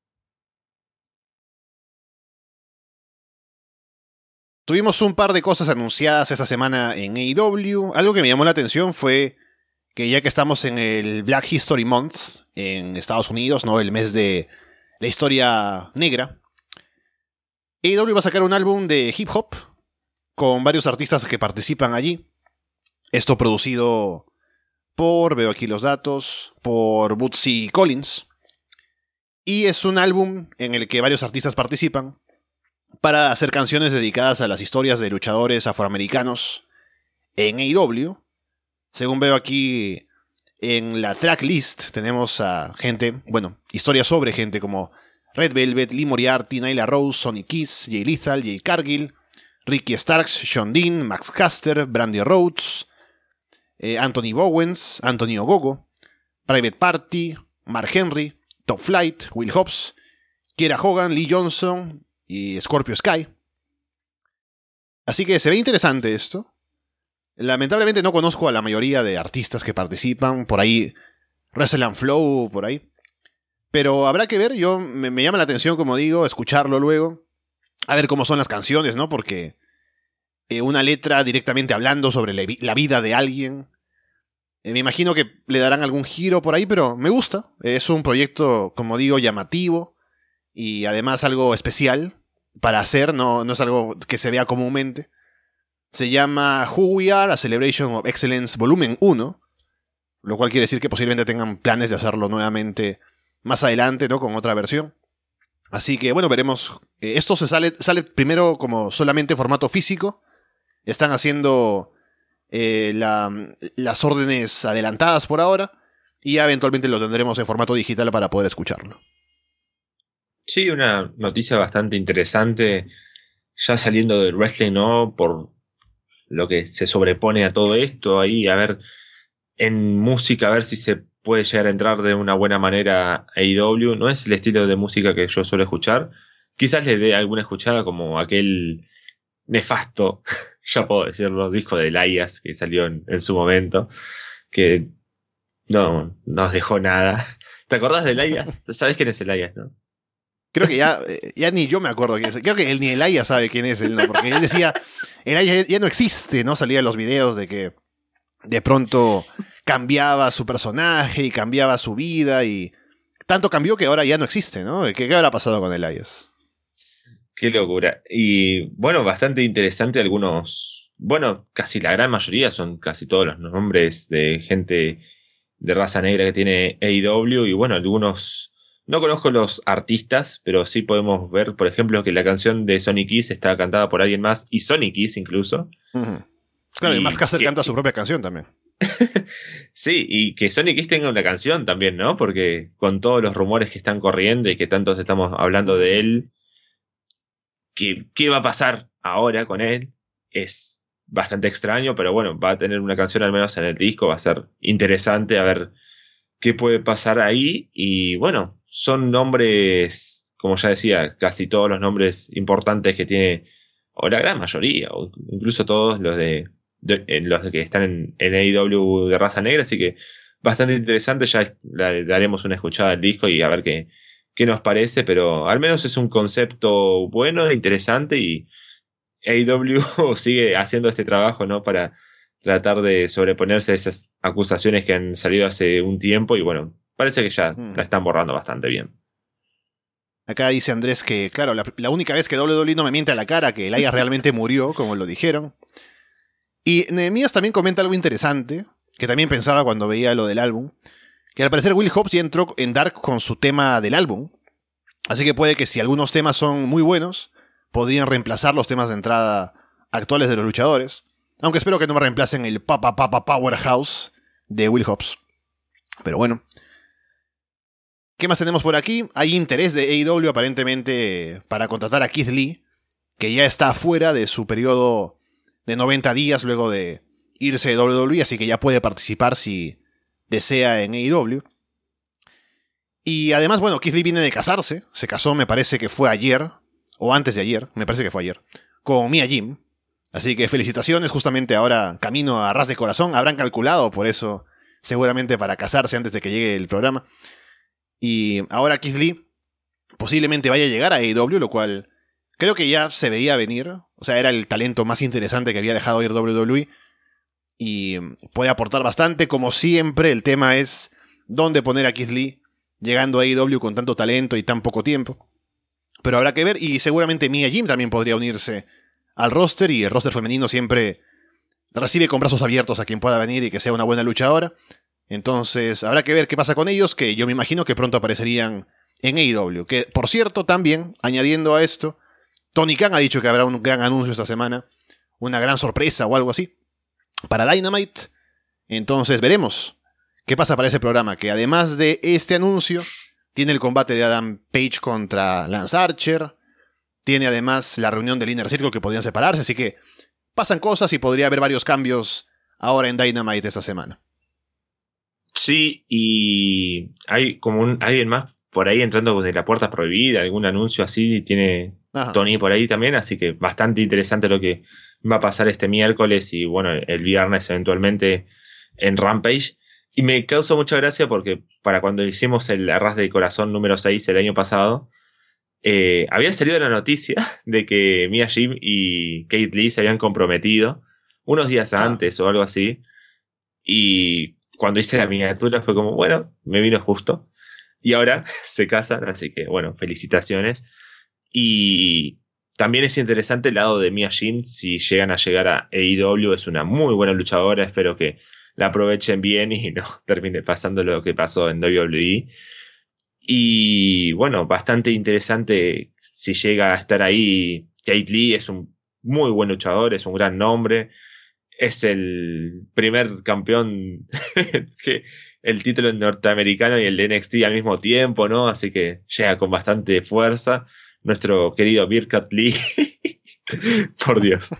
Tuvimos un par de cosas anunciadas esa semana en AEW. Algo que me llamó la atención fue que ya que estamos en el Black History Month en Estados Unidos, ¿no? El mes de la historia negra, AEW va a sacar un álbum de hip hop con varios artistas que participan allí. Esto producido por, veo aquí los datos, por Bootsy Collins. Y es un álbum en el que varios artistas participan para hacer canciones dedicadas a las historias de luchadores afroamericanos en AEW. Según veo aquí en la tracklist, tenemos a gente, bueno, historias sobre gente como Red Velvet, Lee Moriarty, Nyla Rose, Sonny Kiss, Jay Lethal, Jay Cargill, Ricky Starks, Sean Dean, Max Caster, Brandy Rhodes, Anthony Bowens, Anthony Ogogo, Private Party, Mark Henry, Top Flight, Will Hobbs, Kiera Hogan, Lee Johnson y Scorpio Sky. Así que se ve interesante esto. Lamentablemente no conozco a la mayoría de artistas que participan. Por ahí, Wrestle and Flow, por ahí. Pero habrá que ver. Yo me llama la atención, como digo, escucharlo luego. A ver cómo son las canciones, ¿no? Porque una letra directamente hablando sobre la vida de alguien. Me imagino que le darán algún giro por ahí, pero me gusta. Es un proyecto, como digo, llamativo. Y además algo especial para hacer. No es algo que se vea comúnmente. Se llama Who We Are, A Celebration of Excellence Volumen 1. Lo cual quiere decir que posiblemente tengan planes de hacerlo nuevamente más adelante, ¿no? Con otra versión. Así que, bueno, veremos. Esto sale primero como solamente formato físico. Están haciendo las órdenes adelantadas por ahora. Y ya eventualmente lo tendremos en formato digital para poder escucharlo. Sí, una noticia bastante interesante. Ya saliendo del wrestling, ¿no? Por lo que se sobrepone a todo esto. Ahí, a ver, en música, a ver si se puede llegar a entrar de una buena manera a AEW. No es el estilo de música que yo suelo escuchar. Quizás le dé alguna escuchada como aquel nefasto, ya puedo decirlo, disco de Elias que salió en su momento, que no nos dejó nada. ¿Te acordás de Elias? ¿Sabes quién es Elias, no? Creo que ya ni yo me acuerdo quién es. Creo que ni Elias sabe quién es él, ¿no? Porque él decía, Elias ya no existe, ¿no? Salía en los videos de que de pronto cambiaba su personaje y cambiaba su vida y tanto cambió que ahora ya no existe, ¿no? ¿Qué habrá pasado con Elias? Qué locura. Y bueno, bastante interesante algunos, bueno, casi la gran mayoría son casi todos los nombres de gente de raza negra que tiene AEW y bueno, algunos, no conozco los artistas, pero sí podemos ver, por ejemplo, que la canción de Sonny Kiss está cantada por alguien más y Sonny Kiss incluso. Uh-huh. Claro, y Max Caster canta su propia canción también. Sí, y que Sonny Kiss tenga una canción también, ¿no? Porque con todos los rumores que están corriendo y que tantos estamos hablando de él, ¿qué va a pasar ahora con él? Es bastante extraño, pero bueno, va a tener una canción al menos en el disco, va a ser interesante a ver qué puede pasar ahí. Y bueno, son nombres, como ya decía, casi todos los nombres importantes que tiene, o la gran mayoría, o incluso todos los los que están en AEW de raza negra, así que bastante interesante. Ya le daremos una escuchada al disco y a ver qué nos parece, pero al menos es un concepto bueno, interesante, y AEW sigue haciendo este trabajo, ¿no? Para tratar de sobreponerse a esas acusaciones que han salido hace un tiempo y bueno, parece que ya la están borrando bastante bien. Acá dice Andrés que, claro, la única vez que WWE no me miente a la cara, que Elias realmente murió, como lo dijeron. Y Nehemías también comenta algo interesante, que también pensaba cuando veía lo del álbum, que al parecer Will Hobbs ya entró en Dark con su tema del álbum. Así que puede que si algunos temas son muy buenos, podrían reemplazar los temas de entrada actuales de los luchadores. Aunque espero que no me reemplacen el Powerhouse de Will Hobbs. Pero bueno. ¿Qué más tenemos por aquí? Hay interés de AEW aparentemente para contratar a Keith Lee, que ya está fuera de su periodo de 90 días luego de irse de WWE, así que ya puede participar si desea en AEW. Y además, bueno, Keith Lee viene de casarse. Se casó, me parece que fue ayer, o antes de ayer, me parece que fue ayer, con Mia Jim. Así que felicitaciones, justamente ahora camino a ras de corazón. Habrán calculado por eso seguramente para casarse antes de que llegue el programa. Y ahora Keith Lee posiblemente vaya a llegar a AEW, lo cual creo que ya se veía venir. O sea, era el talento más interesante que había dejado ir WWE. Y puede aportar bastante. Como siempre, el tema es dónde poner a Keith Lee llegando a AEW con tanto talento y tan poco tiempo. Pero habrá que ver. Y seguramente Mia Yim también podría unirse al roster. Y el roster femenino siempre recibe con brazos abiertos a quien pueda venir y que sea una buena luchadora. Entonces habrá que ver qué pasa con ellos, que yo me imagino que pronto aparecerían en AEW. Que, por cierto, también, añadiendo a esto, Tony Khan ha dicho que habrá un gran anuncio esta semana, una gran sorpresa o algo así, para Dynamite. Entonces veremos qué pasa para ese programa, que además de este anuncio, tiene el combate de Adam Page contra Lance Archer, tiene además la reunión del Inner Circle que podrían separarse, así que pasan cosas y podría haber varios cambios ahora en Dynamite esta semana. Sí, y hay como alguien más por ahí entrando de la puerta prohibida, algún anuncio así tiene Tony por ahí también, así que bastante interesante lo que va a pasar este miércoles y bueno, el viernes eventualmente en Rampage. Y me causa mucha gracia porque para cuando hicimos el Arras del Corazón número 6 el año pasado, había salido la noticia de que Mia Yim y Keith Lee se habían comprometido unos días antes o algo así, y cuando hice la miniatura fue como, bueno, me vino justo. Y ahora se casan, así que, bueno, felicitaciones. Y también es interesante el lado de Mia Yim, si llegan a llegar a AEW, es una muy buena luchadora, espero que la aprovechen bien y no termine pasando lo que pasó en WWE. Y, bueno, bastante interesante si llega a estar ahí. Keith Lee es un muy buen luchador, es un gran nombre. Es el primer campeón que el título norteamericano y el de NXT al mismo tiempo, ¿no? Así que llega con bastante fuerza. Nuestro querido Birkat Lee. Por Dios.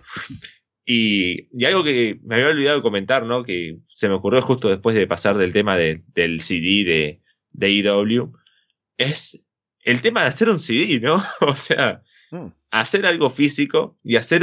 Y algo que me había olvidado comentar, ¿no? Que se me ocurrió justo después de pasar del tema del CD de AEW. Es el tema de hacer un CD, ¿no? O sea, hacer algo físico y hacer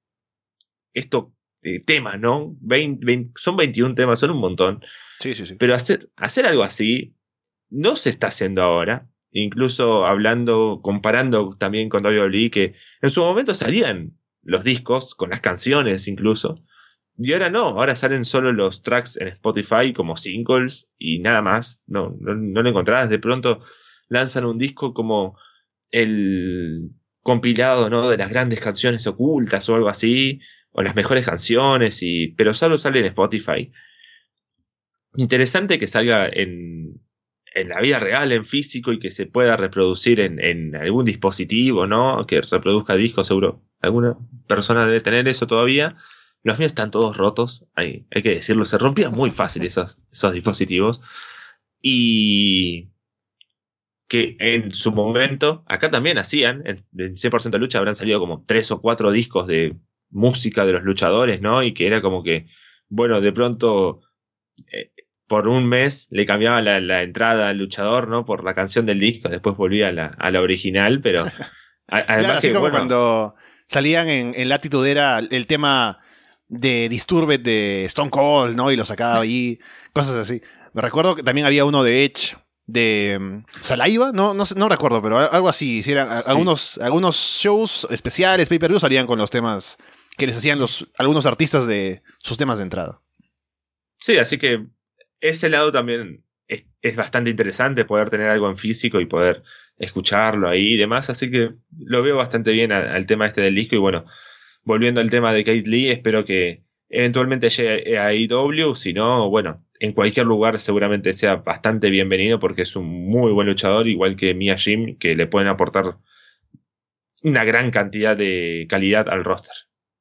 temas, ¿no? Son 21 temas, son un montón. Sí. Pero hacer algo así no se está haciendo ahora. Incluso comparando también con WWE, que en su momento salían los discos con las canciones incluso. Y ahora no, ahora salen solo los tracks en Spotify como singles y nada más. No lo encontrás. De pronto lanzan un disco como el compilado, ¿no? De las grandes canciones ocultas o algo así, o las mejores canciones, pero solo sale en Spotify. Interesante que salga en la vida real, en físico, y que se pueda reproducir en algún dispositivo, ¿no? Que reproduzca discos, seguro. Alguna persona debe tener eso todavía. Los míos están todos rotos, hay que decirlo, se rompían muy fácil esos dispositivos. Y que en su momento, acá también hacían, en 100% Lucha habrán salido como 3 o 4 discos de música de los luchadores, ¿no? Y que era como que, bueno, de pronto por un mes le cambiaba la entrada al luchador, ¿no? Por la canción del disco, después volvía a la original, pero además claro, así que, como bueno, cuando salían en Latitude era el tema de Disturbed de Stone Cold, ¿no? Y lo sacaba ahí, cosas así. Me recuerdo que también había uno de Edge de Saliva, no recuerdo, pero algo así. Hicieran sí. Algunos shows especiales, pay-per-view, salían con los temas que les hacían algunos artistas de sus temas de entrada. Sí, así que ese lado también es bastante interesante, poder tener algo en físico y poder escucharlo ahí y demás, así que lo veo bastante bien al tema este del disco. Y bueno, volviendo al tema de Keith Lee, espero que eventualmente llegue a AEW, si no, bueno, en cualquier lugar seguramente sea bastante bienvenido porque es un muy buen luchador, igual que Mia Yim, que le pueden aportar una gran cantidad de calidad al roster.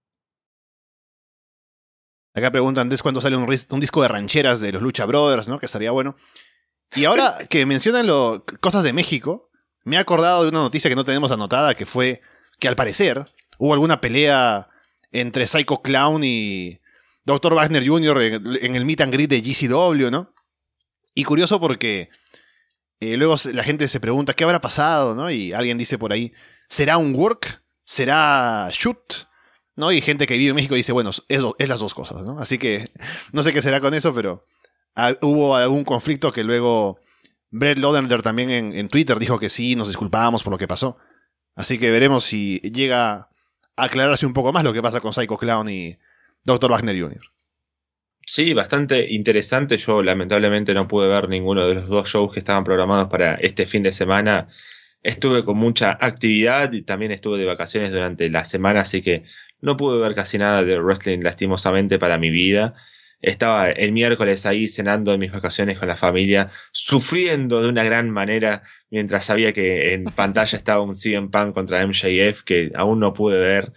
Acá preguntan desde cuándo sale un disco de rancheras de los Lucha Brothers, ¿no? Que estaría bueno. Y ahora que mencionan cosas de México, me he acordado de una noticia que no tenemos anotada, que fue que al parecer hubo alguna pelea entre Psycho Clown y Dr. Wagner Jr. en el meet and greet de GCW, ¿no? Y curioso porque luego la gente se pregunta qué habrá pasado, ¿no? Y alguien dice por ahí, ¿será un work? ¿Será shoot? ¿No? Y gente que vive en México dice, bueno, es las dos cosas, ¿no? Así que no sé qué será con eso, pero Hubo algún conflicto que luego Brett Loderner también en Twitter dijo que sí, nos disculpábamos por lo que pasó. Así que veremos si llega a aclararse un poco más lo que pasa con Psycho Clown y Dr. Wagner Jr. Sí, bastante interesante. Yo lamentablemente no pude ver ninguno de los dos shows que estaban programados para este fin de semana. Estuve con mucha actividad y también estuve de vacaciones durante la semana, así que no pude ver casi nada de wrestling lastimosamente para mi vida. Estaba el miércoles ahí cenando en mis vacaciones con la familia, sufriendo de una gran manera mientras sabía que en pantalla estaba un CM Punk contra MJF que aún no pude ver.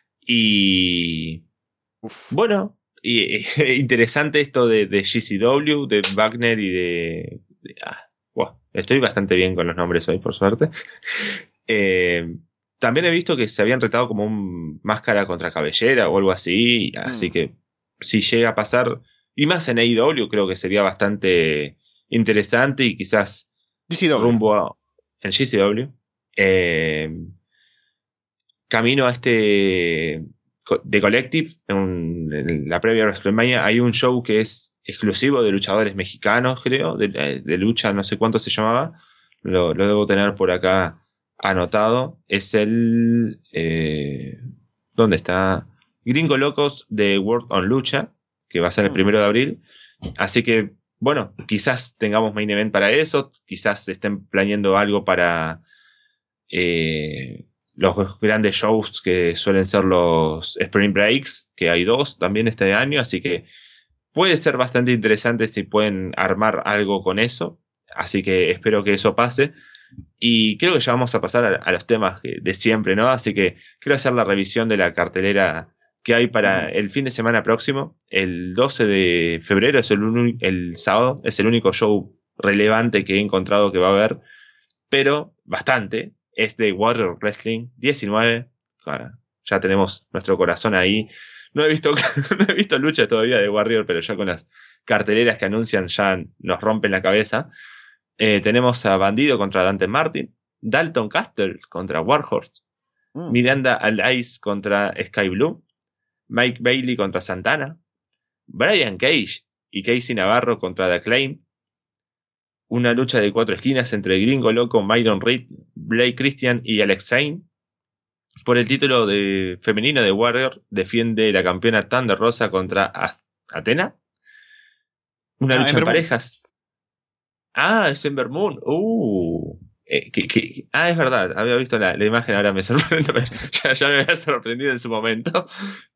Y bueno, interesante esto de GCW, de Wagner y wow, estoy bastante bien con los nombres hoy, por suerte. También he visto que se habían retado como un máscara contra cabellera o algo así, así que si llega a pasar, y más en AEW, creo que sería bastante interesante y quizás GCW. rumbo a en GCW. Camino a The Collective, en la previa de WrestleMania, hay un show que es exclusivo de luchadores mexicanos, creo, de lucha, no sé cuánto se llamaba, lo debo tener por acá anotado. Es el... ¿dónde está? Gringo Locos de World on Lucha, que va a ser el 1 de abril. Así que, bueno, quizás tengamos main event para eso, quizás estén planeando algo para los grandes shows que suelen ser los Spring Breaks, que hay 2 también este año, así que puede ser bastante interesante si pueden armar algo con eso, así que espero que eso pase. Y creo que ya vamos a pasar a los temas de siempre, ¿no? Así que quiero hacer la revisión de la cartelera que hay para el fin de semana próximo. El 12 de febrero es el sábado, es el único show relevante que he encontrado que va a haber, pero bastante. Es de Warrior Wrestling 19. Bueno, ya tenemos nuestro corazón ahí. No he visto lucha todavía de Warrior, pero ya con las carteleras que anuncian ya nos rompen la cabeza. Tenemos a Bandido contra Dante Martin, Dalton Castle contra Warhorse, Miranda Alice contra Sky Blue, Mike Bailey contra Santana, Brian Cage y Casey Navarro contra The Acclaim. Una lucha de 4 esquinas entre Gringo Loco, Myron Reed, Blake Christian y Alex Zane. Por el título de femenino de Warrior, defiende la campeona Thunder Rosa contra Athena. Una lucha en parejas. Es Ember Moon. Es verdad, había visto la imagen, ahora me sorprende. ya me había sorprendido en su momento.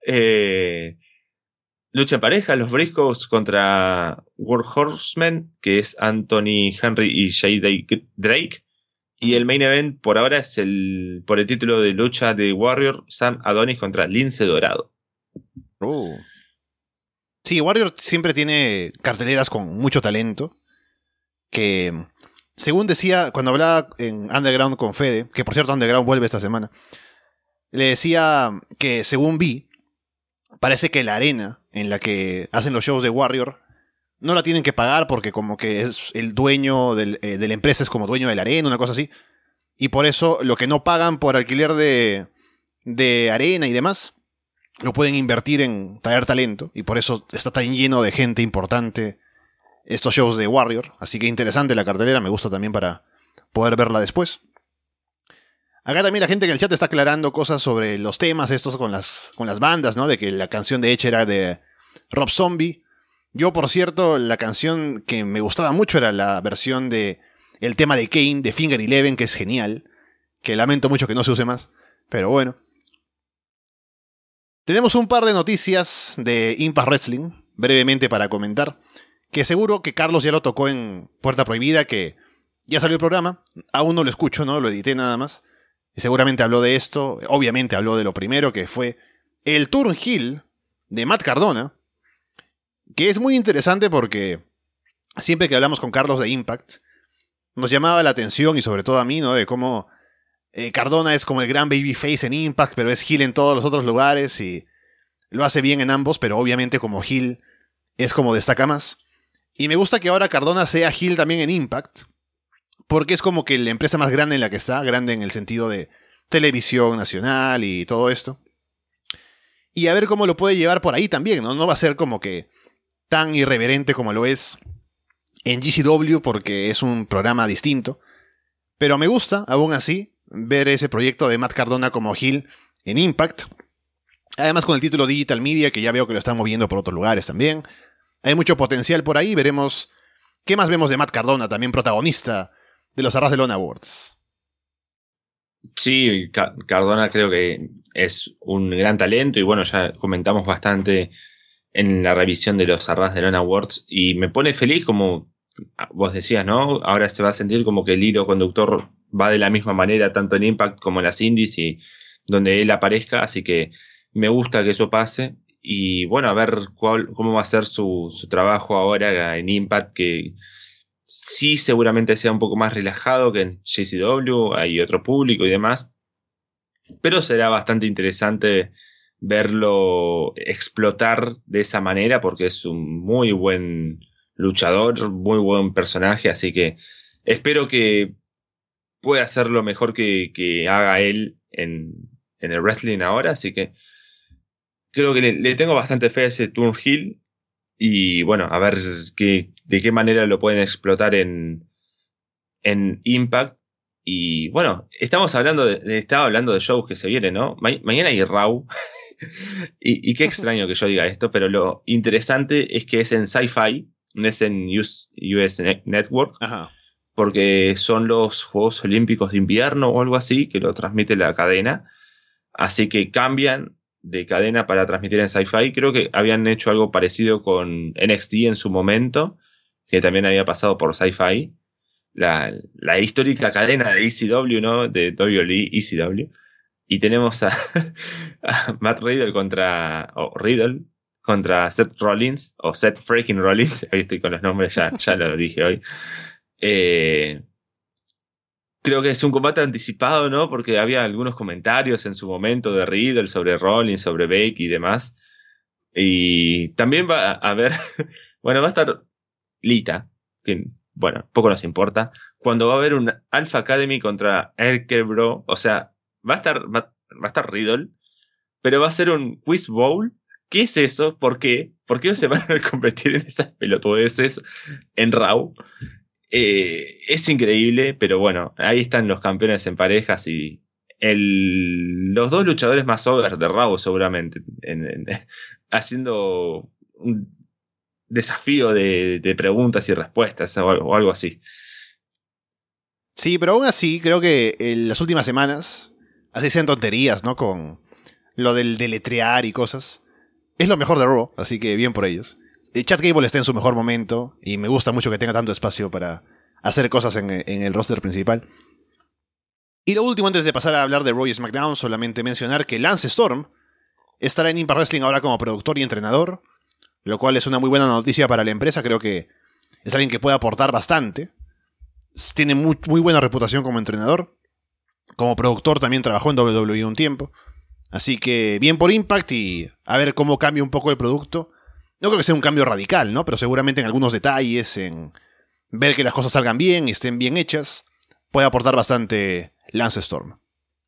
Lucha en pareja, los Briscoes contra World Horsemen, que es Anthony Henry y Jay Drake. Y el main event por ahora es por el título de lucha de Warrior, Sam Adonis contra Lince Dorado. Sí, Warrior siempre tiene carteleras con mucho talento. Que, según decía, cuando hablaba en Underground con Fede, que por cierto Underground vuelve esta semana, le decía que según vi, parece que la arena en la que hacen los shows de Warrior no la tienen que pagar porque como que es el dueño de la empresa, es como dueño de la arena, una cosa así. Y por eso lo que no pagan por alquiler de arena y demás, lo pueden invertir en traer talento. Y por eso está tan lleno de gente importante estos shows de Warrior. Así que interesante la cartelera, me gusta también para poder verla después. Acá también la gente en el chat está aclarando cosas sobre los temas estos con las bandas, ¿no? De que la canción de Edge era de Rob Zombie. Yo, por cierto, la canción que me gustaba mucho era la versión de el tema de Kane, de Finger Eleven, que es genial. Que lamento mucho que no se use más. Pero bueno. Tenemos un par de noticias de Impact Wrestling, brevemente para comentar. Que seguro que Carlos ya lo tocó en Puerta Prohibida, que ya salió el programa. Aún no lo escucho, ¿no? Lo edité nada más. Y seguramente habló de esto. Obviamente habló de lo primero, que fue el Turn Heel de Matt Cardona. Que es muy interesante porque siempre que hablamos con Carlos de Impact, nos llamaba la atención, y sobre todo a mí, ¿no? De cómo Cardona es como el gran babyface en Impact, pero es heel en todos los otros lugares y lo hace bien en ambos, pero obviamente como heel es como destaca más. Y me gusta que ahora Cardona sea heel también en Impact, porque es como que la empresa más grande en la que está, grande en el sentido de televisión nacional y todo esto. Y a ver cómo lo puede llevar por ahí también, ¿no? No va a ser como que tan irreverente como lo es en GCW, porque es un programa distinto. Pero me gusta, aún así, ver ese proyecto de Matt Cardona como heel en Impact. Además con el título Digital Media, que ya veo que lo están moviendo por otros lugares también. Hay mucho potencial por ahí, veremos qué más vemos de Matt Cardona, también protagonista de los Arras de Lona Awards. Sí, Cardona creo que es un gran talento y bueno, ya comentamos bastante en la revisión de los Arras de Lona Awards y me pone feliz como vos decías, ¿no? Ahora se va a sentir como que el hilo conductor va de la misma manera tanto en Impact como en las Indies y donde él aparezca, así que me gusta que eso pase y bueno, a ver cómo va a ser su trabajo ahora en Impact, que sí seguramente sea un poco más relajado que en JCW, hay otro público y demás, pero será bastante interesante verlo explotar de esa manera porque es un muy buen luchador, muy buen personaje, así que espero que pueda hacer lo mejor que haga él en el wrestling ahora, así que creo que le tengo bastante fe a ese turn heel y bueno, a ver de qué manera lo pueden explotar en Impact. Y bueno, estaba hablando de shows que se vienen, ¿no? Mañana hay Raw. y qué extraño que yo diga esto, pero lo interesante es que es en Sci-Fi, no es en US Network. Ajá. Porque son los Juegos Olímpicos de Invierno o algo así, que lo transmite la cadena. Así que cambian de cadena para transmitir en Sci-Fi. Creo que habían hecho algo parecido con NXT en su momento, que también había pasado por Sci-Fi. La histórica cadena de ECW, ¿no? De WWE ECW. Y tenemos a Matt Riddle contra Seth Rollins, o Seth freaking Rollins. Hoy estoy con los nombres, ya lo dije hoy. Creo que es un combate anticipado, ¿no? Porque había algunos comentarios en su momento de Riddle sobre Rollins, sobre Becky y demás. Y también va a haber, bueno, va a estar Lita, que, bueno, poco nos importa, cuando va a haber un Alpha Academy contra Bro, o sea, va a estar Riddle, pero va a ser un Quiz Bowl. ¿Qué es eso? ¿Por qué? ¿Por qué se van a competir en esas pelotudeces en Raw? Es increíble, pero bueno, ahí están los campeones en parejas y los dos luchadores más over de Raw seguramente, haciendo un desafío de preguntas y respuestas o algo así. Sí, pero aún así, creo que en las últimas semanas, así sean tonterías, ¿no? Con lo del deletrear y cosas. Es lo mejor de Raw, así que bien por ellos. Chad Gable está en su mejor momento y me gusta mucho que tenga tanto espacio para hacer cosas en el roster principal. Y lo último, antes de pasar a hablar de Raw y SmackDown, solamente mencionar que Lance Storm estará en Impact Wrestling ahora como productor y entrenador, lo cual es una muy buena noticia para la empresa. Creo que es alguien que puede aportar bastante. Tiene muy, muy buena reputación como entrenador. Como productor también trabajó en WWE un tiempo. Así que bien por Impact y a ver cómo cambia un poco el producto. No creo que sea un cambio radical, ¿no? Pero seguramente en algunos detalles, en ver que las cosas salgan bien y estén bien hechas, puede aportar bastante Lance Storm.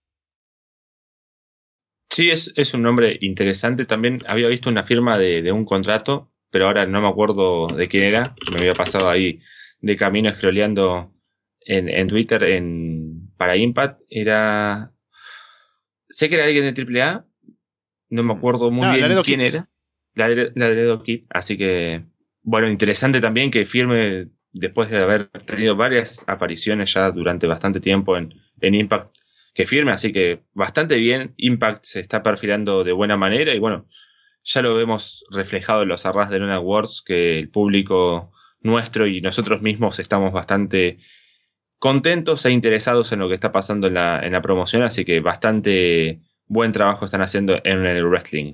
Sí, es un nombre interesante. También había visto una firma de un contrato, pero ahora no me acuerdo de quién era. Me había pasado ahí de camino scrolleando en Twitter para Impact. Sé que era alguien de AAA, no me acuerdo muy bien Laredo quién Kid. era. Laredo Kid. Así que, bueno, interesante también que firme después de haber tenido varias apariciones ya durante bastante tiempo en Impact, que firme, así que bastante bien. Impact se está perfilando de buena manera y bueno, ya lo vemos reflejado en los Arras de Lona Awards, que el público nuestro y nosotros mismos estamos bastante contentos e interesados en lo que está pasando en la promoción, así que bastante buen trabajo están haciendo en el wrestling.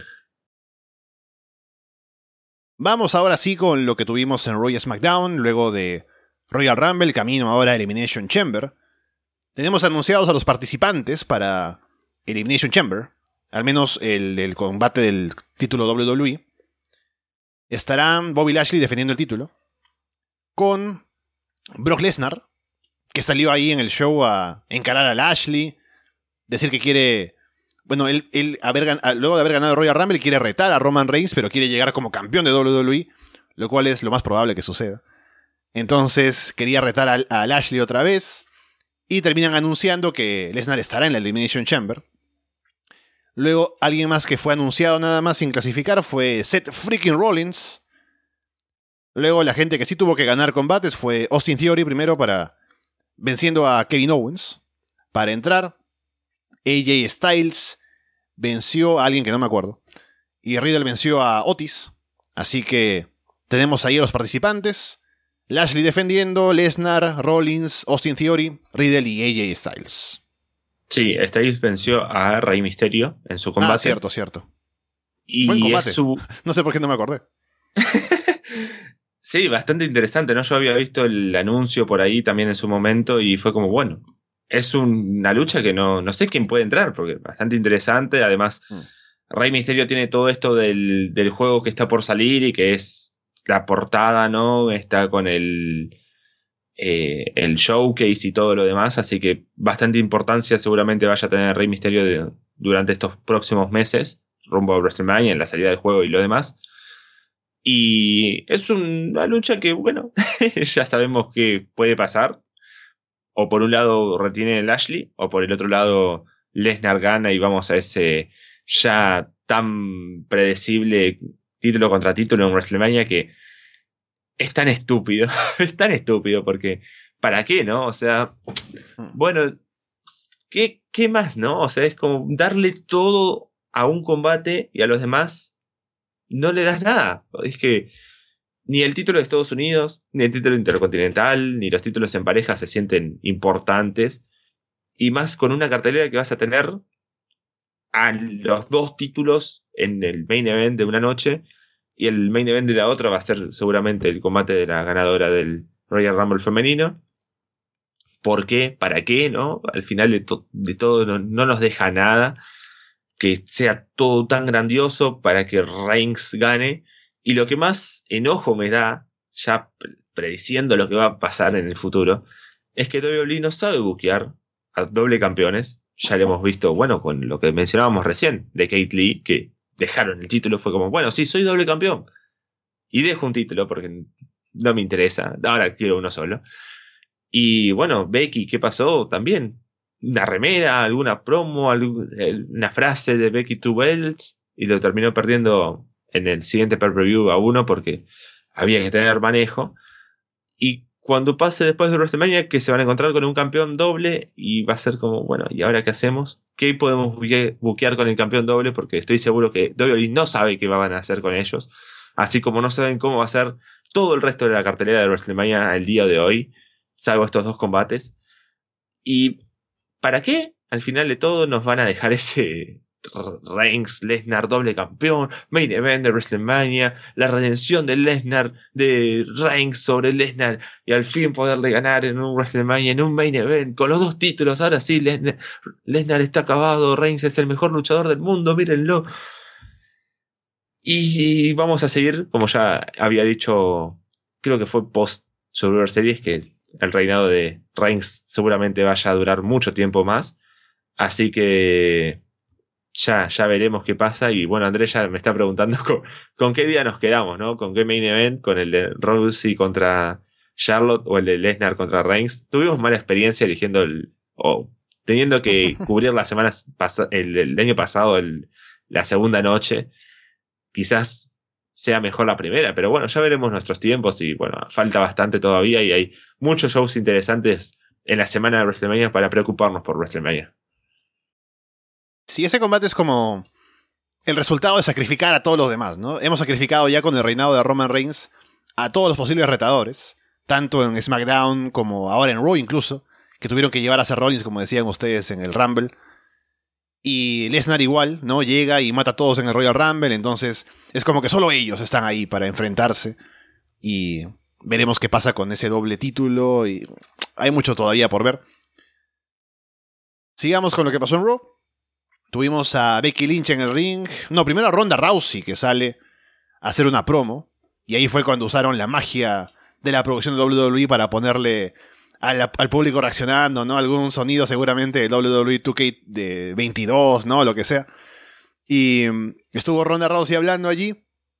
Vamos ahora sí con lo que tuvimos en Raw y SmackDown, luego de Royal Rumble, camino ahora a Elimination Chamber. Tenemos anunciados a los participantes para Elimination Chamber, al menos el del combate del título WWE. Estarán Bobby Lashley defendiendo el título, con Brock Lesnar, que salió ahí en el show a encarar a Lashley, decir que quiere... Bueno, él luego de haber ganado Royal Rumble quiere retar a Roman Reigns, pero quiere llegar como campeón de WWE, lo cual es lo más probable que suceda. Entonces quería retar a Lashley otra vez, y terminan anunciando que Lesnar estará en la Elimination Chamber. Luego, alguien más que fue anunciado nada más sin clasificar fue Seth freaking Rollins. Luego, la gente que sí tuvo que ganar combates fue Austin Theory primero venciendo a Kevin Owens para entrar. AJ Styles venció a alguien que no me acuerdo. Y Riddle venció a Otis. Así que tenemos ahí a los participantes. Lashley defendiendo, Lesnar, Rollins, Austin Theory, Riddle y AJ Styles. Sí, Styles venció a Rey Mysterio en su combate. Cierto. Y buen combate. Es No sé por qué no me acordé. Sí, bastante interesante, ¿no? Yo había visto el anuncio por ahí también en su momento y fue como, bueno, es una lucha que no sé quién puede entrar, porque es bastante interesante. Además, Rey Mysterio tiene todo esto del juego que está por salir y que es la portada, ¿no? Está con el showcase y todo lo demás, así que bastante importancia seguramente vaya a tener Rey Mysterio durante estos próximos meses, rumbo a WrestleMania, en la salida del juego y lo demás. Y es una lucha que, bueno, ya sabemos que puede pasar. O por un lado retiene el Lashley, o por el otro lado Lesnar gana y vamos a ese ya tan predecible título contra título en WrestleMania que es tan estúpido. Es tan estúpido porque ¿para qué, no? O sea, bueno, ¿qué más, no? O sea, es como darle todo a un combate y a los demás no le das nada. Es que ni el título de Estados Unidos, ni el título intercontinental, ni los títulos en pareja se sienten importantes. Y más con una cartelera que vas a tener a los dos títulos en el main event de una noche. Y el main event de la otra va a ser seguramente el combate de la ganadora del Royal Rumble femenino. ¿Por qué? ¿Para qué? ¿No? Al final de todo no nos deja nada. Que sea todo tan grandioso para que Reigns gane. Y lo que más enojo me da, ya prediciendo lo que va a pasar en el futuro, es que WWE no sabe buquear a doble campeones. Ya lo hemos visto, bueno, con lo que mencionábamos recién de Kate Lee, que dejaron el título, fue como, bueno, sí, soy doble campeón. Y dejo un título porque no me interesa, ahora quiero uno solo. Y bueno, Becky, ¿qué pasó? También una remera, alguna promo, una frase de Becky Two Belts, y lo terminó perdiendo en el siguiente pay-per-view a uno porque había que tener manejo. Y cuando pase después de WrestleMania, que se van a encontrar con un campeón doble y va a ser como, bueno, ¿y ahora qué hacemos? ¿Qué podemos buquear con el campeón doble? Porque estoy seguro que WWE no sabe qué van a hacer con ellos, así como no saben cómo va a ser todo el resto de la cartelera de WrestleMania al día de hoy, salvo estos dos combates. ¿Y para qué? Al final de todo nos van a dejar ese Reigns, Lesnar, doble campeón, main event de WrestleMania, la redención de Lesnar, de Reigns sobre Lesnar, y al fin poderle ganar en un WrestleMania, en un main event, con los dos títulos. Ahora sí, Lesnar está acabado, Reigns es el mejor luchador del mundo, mírenlo. Y vamos a seguir, como ya había dicho, creo que fue post Survivor Series, que el reinado de Reigns seguramente vaya a durar mucho tiempo más. Así que ya veremos qué pasa. Y bueno, Andrés ya me está preguntando con qué día nos quedamos, ¿no? ¿Con qué main event? ¿Con el de Rousey contra Charlotte o el de Lesnar contra Reigns? Tuvimos mala experiencia eligiendo teniendo que cubrir las semanas el año pasado la segunda noche. Quizás sea mejor la primera, pero bueno, ya veremos nuestros tiempos y bueno, falta bastante todavía y hay muchos shows interesantes en la semana de WrestleMania para preocuparnos por WrestleMania. Sí, ese combate es como el resultado de sacrificar a todos los demás, ¿no? Hemos sacrificado ya con el reinado de Roman Reigns a todos los posibles retadores, tanto en SmackDown como ahora en Raw incluso, que tuvieron que llevar a Seth Rollins, como decían ustedes, en el Rumble. Y Lesnar igual, ¿no? Llega y mata a todos en el Royal Rumble, entonces es como que solo ellos están ahí para enfrentarse. Y veremos qué pasa con ese doble título, y hay mucho todavía por ver. Sigamos con lo que pasó en Raw. Tuvimos a Becky Lynch en el ring. No, primero a Ronda Rousey, que sale a hacer una promo. Y ahí fue cuando usaron la magia de la producción de WWE para ponerle al público reaccionando, ¿no? Algún sonido seguramente de WWE 2K de 22, ¿no? Lo que sea. Y estuvo Ronda Rousey hablando allí.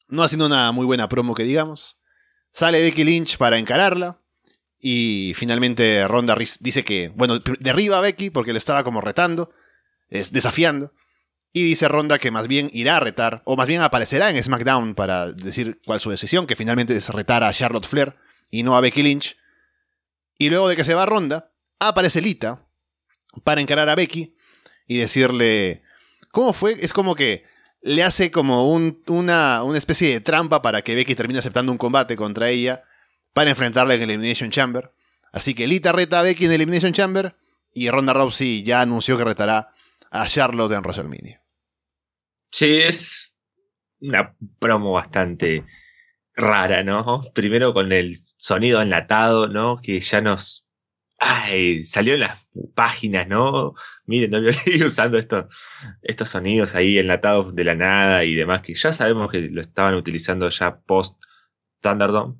no haciendo una muy buena promo que digamos. Sale Becky Lynch para encararla. Y finalmente Ronda dice que, bueno, derriba a Becky porque le estaba como retando, desafiando. Y dice Ronda que más bien irá a retar, o más bien aparecerá en SmackDown para decir cuál es su decisión, que finalmente es retar a Charlotte Flair y no a Becky Lynch. Y luego de que se va Ronda, aparece Lita para encarar a Becky y decirle... ¿Cómo fue? Es como que le hace como una especie de trampa para que Becky termine aceptando un combate contra ella para enfrentarla en el Elimination Chamber. Así que Lita reta a Becky en el Elimination Chamber y Ronda Rousey ya anunció que retará a Charlotte en WrestleMania. Sí, es una promo bastante rara, ¿no? Primero con el sonido enlatado, ¿no? Que ya nos... Ay, salió en las páginas, ¿no? Miren, no me olvidé usando estos sonidos ahí enlatados de la nada y demás, que ya sabemos que lo estaban utilizando ya post Thunderdome.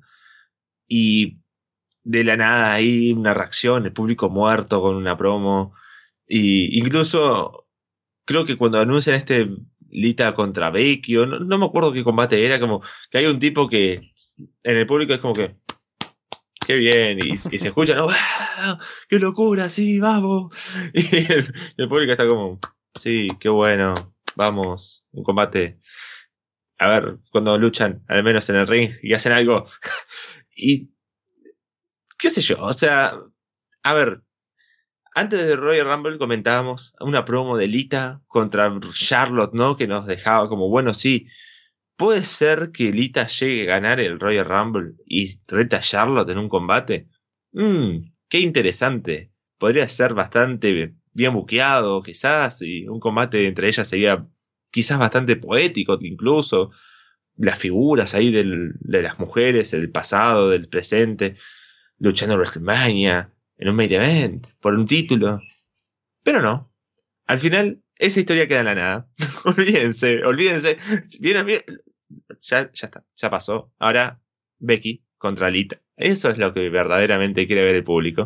Y de la nada ahí una reacción, el público muerto con una promo. Y incluso creo que cuando anuncian Lita contra Becky, o no me acuerdo qué combate era, como que hay un tipo que en el público es como que qué bien, y se escucha, ¿no? ¡Ah! ¡Qué locura! Sí, vamos. Y el público está como, sí, qué bueno, vamos, un combate. A ver, cuando luchan, al menos en el ring, y hacen algo. Y qué sé yo, o sea, a ver, antes de Royal Rumble comentábamos una promo de Lita contra Charlotte, ¿no? Que nos dejaba como, bueno, sí, ¿puede ser que Lita llegue a ganar el Royal Rumble y reta a Charlotte en un combate? Qué interesante. Podría ser bastante bien buqueado, quizás, y un combate entre ellas sería quizás bastante poético, incluso. Las figuras ahí de las mujeres, el pasado, del presente, luchando en WrestleMania, en un main event, por un título. Pero no. Al final, esa historia queda en la nada. olvídense. Vieron bien. Ya está, ya pasó. Ahora, Becky contra Lita. Eso es lo que verdaderamente quiere ver el público.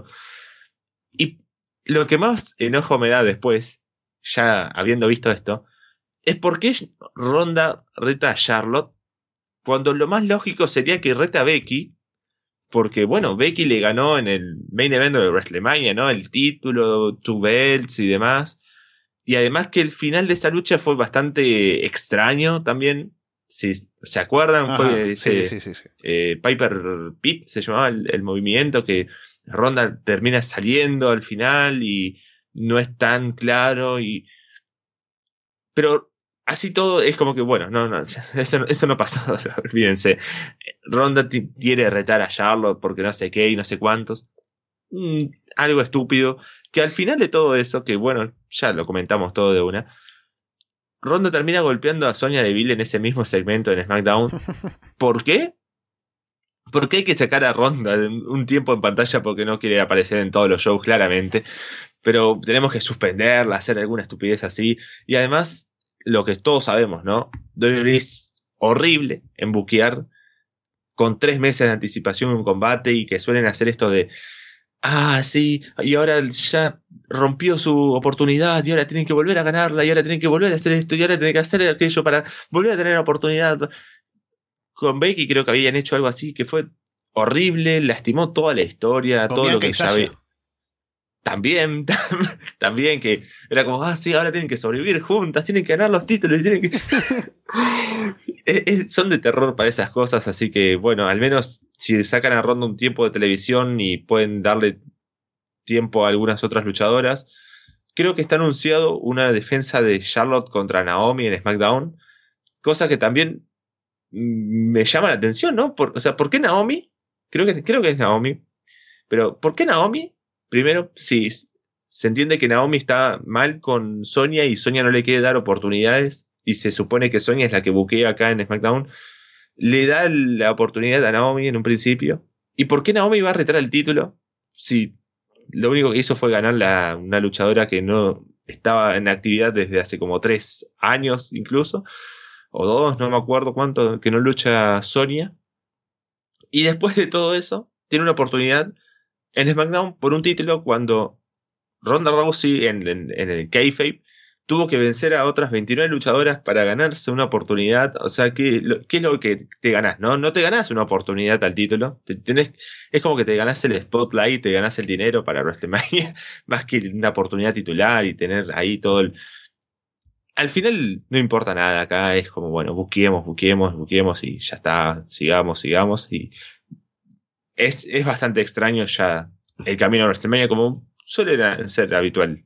Y lo que más enojo me da después, ya habiendo visto esto, es por qué Ronda reta a Charlotte cuando lo más lógico sería que reta a Becky, porque bueno, Becky le ganó en el main event de WrestleMania, ¿no? El título, two belts y demás. Y además que el final de esa lucha fue bastante extraño también. Si se acuerdan, Ajá, fue ese sí. Piper Pit, se llamaba el movimiento, que Ronda termina saliendo al final y no es tan claro. Pero así todo es como que, bueno, no, eso no pasó, olvídense. Ronda quiere retar a Charlotte porque no sé qué y no sé cuántos. Algo estúpido. Que al final de todo eso, que bueno, ya lo comentamos todo de una, Ronda termina golpeando a Sonya Deville en ese mismo segmento en SmackDown. ¿Por qué? Porque hay que sacar a Ronda un tiempo en pantalla porque no quiere aparecer en todos los shows, claramente. Pero tenemos que suspenderla, hacer alguna estupidez así. Y además, lo que todos sabemos, ¿no? WWE es horrible en buquear con 3 meses de anticipación un combate y que suelen hacer esto de sí, y ahora ya rompió su oportunidad y ahora tienen que volver a ganarla y ahora tienen que volver a hacer esto y ahora tienen que hacer aquello para volver a tener la oportunidad. Con Becky creo que habían hecho algo así que fue horrible, lastimó toda la historia, Con todo lo Bianca que y ya Sasha. también, también que era como, sí, ahora tienen que sobrevivir juntas, tienen que ganar los títulos, tienen que... son de terror para esas cosas, así que bueno, al menos si sacan a Ronda un tiempo de televisión y pueden darle tiempo a algunas otras luchadoras, creo que está anunciado una defensa de Charlotte contra Naomi en SmackDown, cosa que también me llama la atención, ¿no? O sea, ¿por qué Naomi? Creo que es Naomi, pero ¿por qué Naomi? Primero, sí, se entiende que Naomi está mal con Sonya y Sonya no le quiere dar oportunidades y se supone que Sonya es la que buquea acá en SmackDown. Le da la oportunidad a Naomi en un principio. ¿Y por qué Naomi va a retar el título? Si lo único que hizo fue ganar una luchadora que no estaba en actividad desde hace como 3 años incluso, o 2, no me acuerdo cuánto, que no lucha Sonya. Y después de todo eso, tiene una oportunidad en SmackDown por un título cuando Ronda Rousey en el kayfabe tuvo que vencer a otras 29 luchadoras para ganarse una oportunidad. O sea, ¿qué es lo que te ganás? No te ganás una oportunidad al título. Es como que te ganás el spotlight, te ganás el dinero para WrestleMania, más que una oportunidad titular y tener ahí todo el... Al final no importa nada acá, es como, bueno, buqueemos y ya está, sigamos. Y es bastante extraño ya el camino a WrestleMania como suele ser habitual.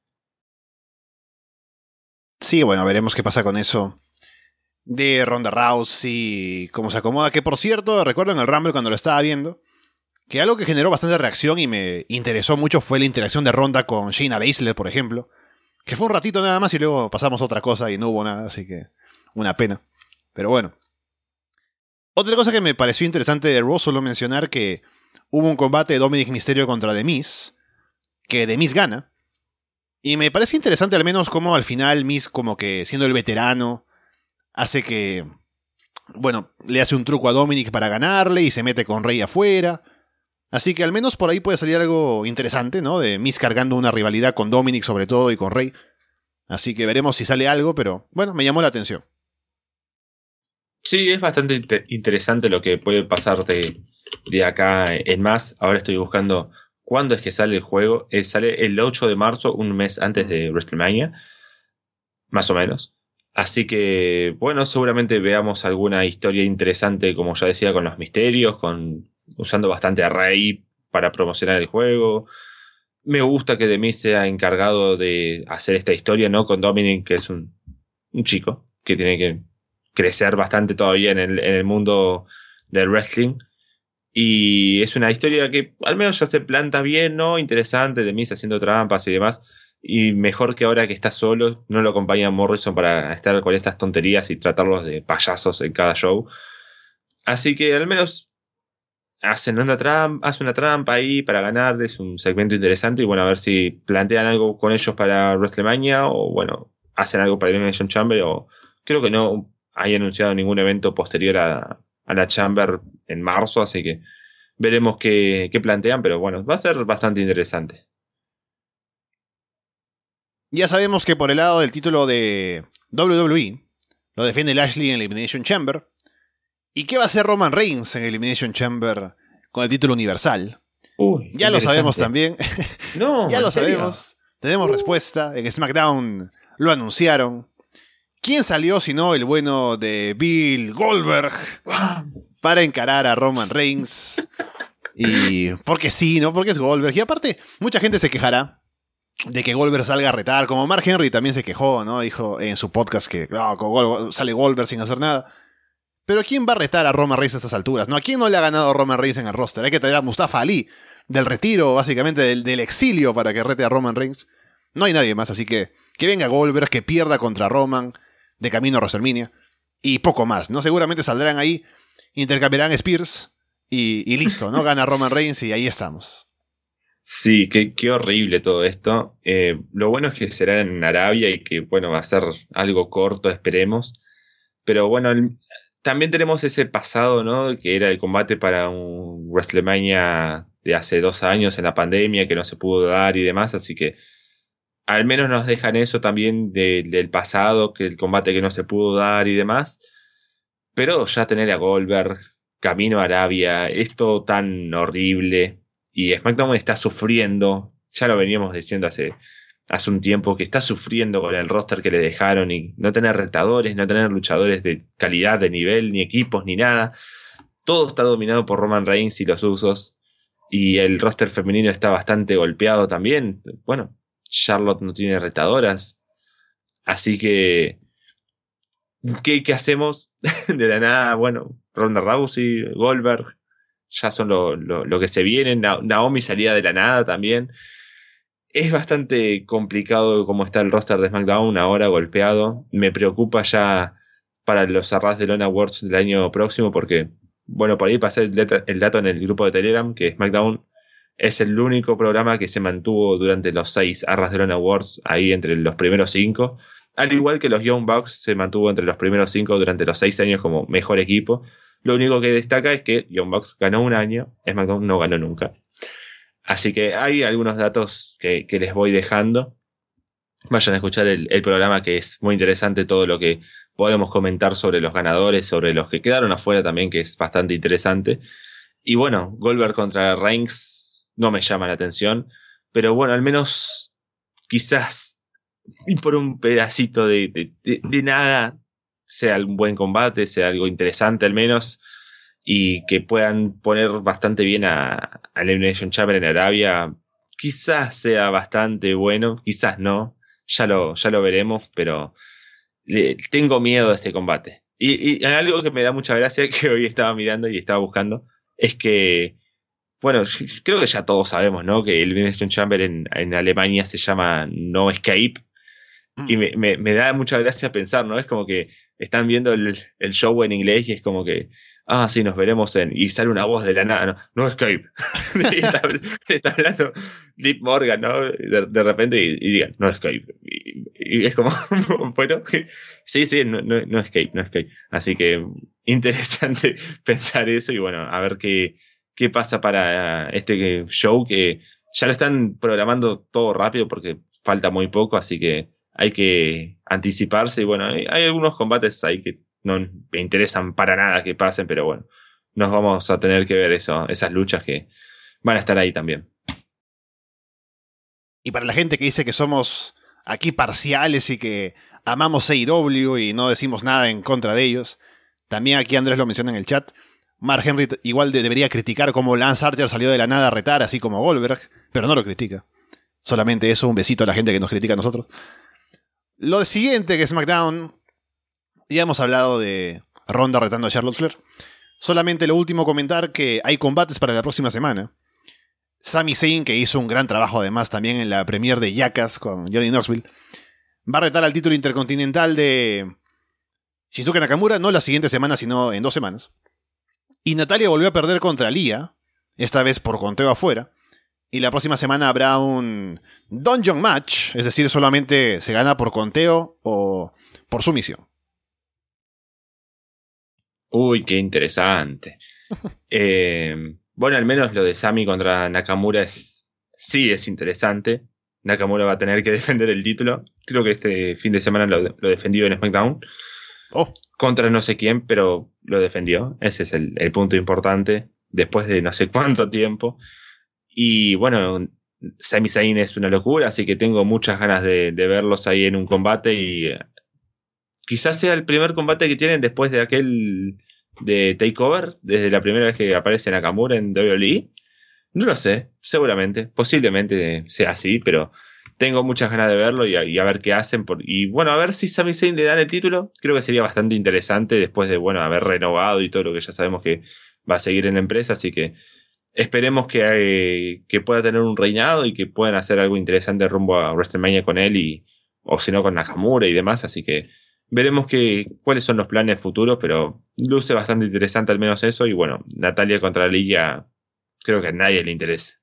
Sí, bueno, veremos qué pasa con eso de Ronda Rousey, cómo se acomoda. Que por cierto, recuerdo en el Rumble cuando lo estaba viendo, que algo que generó bastante reacción y me interesó mucho fue la interacción de Ronda con Shayna Baszler, por ejemplo. Que fue un ratito nada más y luego pasamos a otra cosa y no hubo nada, así que una pena. Pero bueno. Otra cosa que me pareció interesante de Raw, solo mencionar que hubo un combate de Dominic Mysterio contra The Miz, que The Miz gana. Y me parece interesante al menos cómo al final Miz, como que siendo el veterano, hace que, bueno, le hace un truco a Dominic para ganarle y se mete con Rey afuera. Así que al menos por ahí puede salir algo interesante, ¿no? De Miz cargando una rivalidad con Dominic sobre todo y con Rey. Así que veremos si sale algo, pero bueno, me llamó la atención. Sí, es bastante interesante lo que puede pasar de acá en más. Ahora estoy buscando cuándo es que sale el juego. Sale el 8 de marzo, un mes antes de WrestleMania, más o menos. Así que, bueno, seguramente veamos alguna historia interesante, como ya decía, con los misterios, usando bastante a Rey para promocionar el juego. Me gusta que Demi sea encargado de hacer esta historia, ¿no? Con Dominic, que es un chico que tiene que crecer bastante todavía en el mundo del wrestling. Y es una historia que al menos ya se planta bien, ¿no? Interesante, Demi haciendo trampas y demás. Y mejor que ahora que está solo, no lo acompaña Morrison para estar con estas tonterías y tratarlos de payasos en cada show. Así que al menos hace una trampa ahí para ganar, es un segmento interesante y bueno, a ver si plantean algo con ellos para WrestleMania o bueno, hacen algo para Elimination Chamber o creo que no hay anunciado ningún evento posterior a la Chamber en marzo, así que veremos qué plantean, pero bueno, va a ser bastante interesante. Ya sabemos que por el lado del título de WWE, lo defiende Lashley en Elimination Chamber. ¿Y qué va a hacer Roman Reigns en Elimination Chamber con el título universal? Uy, ya lo sabemos también. No, ya lo serio? sabemos. Tenemos respuesta. En SmackDown lo anunciaron. ¿Quién salió sino el bueno de Bill Goldberg para encarar a Roman Reigns? Y porque sí, ¿no? Porque es Goldberg. Y aparte, mucha gente se quejará de que Goldberg salga a retar. Como Mark Henry también se quejó, ¿no? Dijo en su podcast que sale Goldberg sin hacer nada. Pero ¿quién va a retar a Roman Reigns a estas alturas? ¿No? ¿A quién no le ha ganado Roman Reigns en el roster? Hay que traer a Mustafa Ali del retiro, básicamente del exilio, para que rete a Roman Reigns. No hay nadie más, así que venga Goldberg, que pierda contra Roman de camino a WrestleMania. Y poco más, ¿no? Seguramente saldrán ahí, intercambiarán Spears y listo, ¿no? Gana Roman Reigns y ahí estamos. Sí, qué horrible todo esto. Lo bueno es que será en Arabia y que, bueno, va a ser algo corto, esperemos. Pero bueno, también tenemos ese pasado, ¿no? Que era el combate para un WrestleMania de hace 2 años en la pandemia que no se pudo dar y demás, así que al menos nos dejan eso también del pasado, que el combate que no se pudo dar y demás. Pero ya tener a Goldberg, camino a Arabia, esto tan horrible. Y SmackDown está sufriendo, ya lo veníamos diciendo hace un tiempo, que está sufriendo con el roster que le dejaron y no tener retadores, no tener luchadores de calidad, de nivel, ni equipos, ni nada. Todo está dominado por Roman Reigns y los usos. Y el roster femenino está bastante golpeado también. Bueno, Charlotte no tiene retadoras. Así que, ¿qué hacemos? De la nada, bueno, Ronda Rousey, Goldberg, ya son lo que se viene. Naomi salía de la nada también. Es bastante complicado cómo está el roster de SmackDown ahora golpeado. Me preocupa ya para los Arras de Lona Awards del año próximo porque, bueno, por ahí pasé el dato en el grupo de Telegram que SmackDown es el único programa que se mantuvo durante los 6 Arras de Lona Awards ahí entre los primeros 5. Al igual que los Young Bucks se mantuvo entre los primeros 5 durante los 6 años como mejor equipo. Lo único que destaca es que Young Bucks ganó un año, SmackDown no ganó nunca. Así que hay algunos datos que les voy dejando. vayan a escuchar el programa, que es muy interesante todo lo que podemos comentar sobre los ganadores, sobre los que quedaron afuera también, que es bastante interesante. Y bueno, Goldberg contra Reigns no me llama la atención, pero bueno, al menos quizás y por un pedacito de nada sea un buen combate, sea algo interesante al menos, y que puedan poner bastante bien a Elimination Chamber en Arabia. Quizás sea bastante bueno, quizás no, ya lo veremos, pero tengo miedo de este combate. Y algo que me da mucha gracia, que hoy estaba mirando y estaba buscando, es que, bueno, creo que ya todos sabemos, ¿no? Que el Elimination Chamber en Alemania se llama No Escape. Y me da mucha gracia pensar, ¿no? Es como que están viendo el show en inglés y es como que, sí, nos veremos y sale una voz de la nada, no Escape. está hablando Liv Morgan, ¿no? De repente y digan, no Escape. Y es como, bueno, sí, no Escape, no Escape. Así que interesante pensar eso y bueno, a ver qué pasa para este show, que ya lo están programando todo rápido porque falta muy poco, así que hay que anticiparse y bueno, hay algunos combates ahí que no me interesan para nada que pasen, pero bueno, nos vamos a tener que ver esas luchas que van a estar ahí también. Y para la gente que dice que somos aquí parciales y que amamos AEW y no decimos nada en contra de ellos, también aquí Andrés lo menciona en el chat, Mark Henry igual debería criticar cómo Lance Archer salió de la nada a retar, así como Goldberg, pero no lo critica. Solamente eso, un besito a la gente que nos critica a nosotros. Lo siguiente que es SmackDown, ya hemos hablado de Ronda retando a Charlotte Flair. Solamente lo último comentar que hay combates para la próxima semana. Sami Zayn, que hizo un gran trabajo además también en la premiere de Jackass con Johnny Knoxville, va a retar al título intercontinental de Shinsuke Nakamura, no la siguiente semana, sino en 2 semanas. Y Natalya volvió a perder contra Lía, esta vez por conteo afuera. Y la próxima semana habrá un Dungeon Match, es decir, solamente se gana por conteo o por sumisión. Uy, qué interesante. Bueno, al menos lo de Sami contra Nakamura sí es interesante. Nakamura va a tener que defender el título. Creo que este fin de semana lo defendió en SmackDown. Contra no sé quién, pero lo defendió. Ese es el punto importante. Después de no sé cuánto tiempo. Y bueno, Sami Zayn es una locura, así que tengo muchas ganas de verlos ahí en un combate y quizás sea el primer combate que tienen después de aquel de Takeover, desde la primera vez que aparece Nakamura en WWE. No lo sé, seguramente, posiblemente sea así, pero tengo muchas ganas de verlo y a ver qué hacen. Y bueno, a ver si Sami Zayn le dan el título. Creo que sería bastante interesante después de, bueno, haber renovado y todo lo que ya sabemos que va a seguir en la empresa, así que esperemos que pueda tener un reinado y que puedan hacer algo interesante rumbo a WrestleMania con él o si no con Nakamura y demás, así que veremos cuáles son los planes futuros, pero luce bastante interesante al menos eso. Y bueno, Natalya contra Lilla, creo que a nadie le interesa.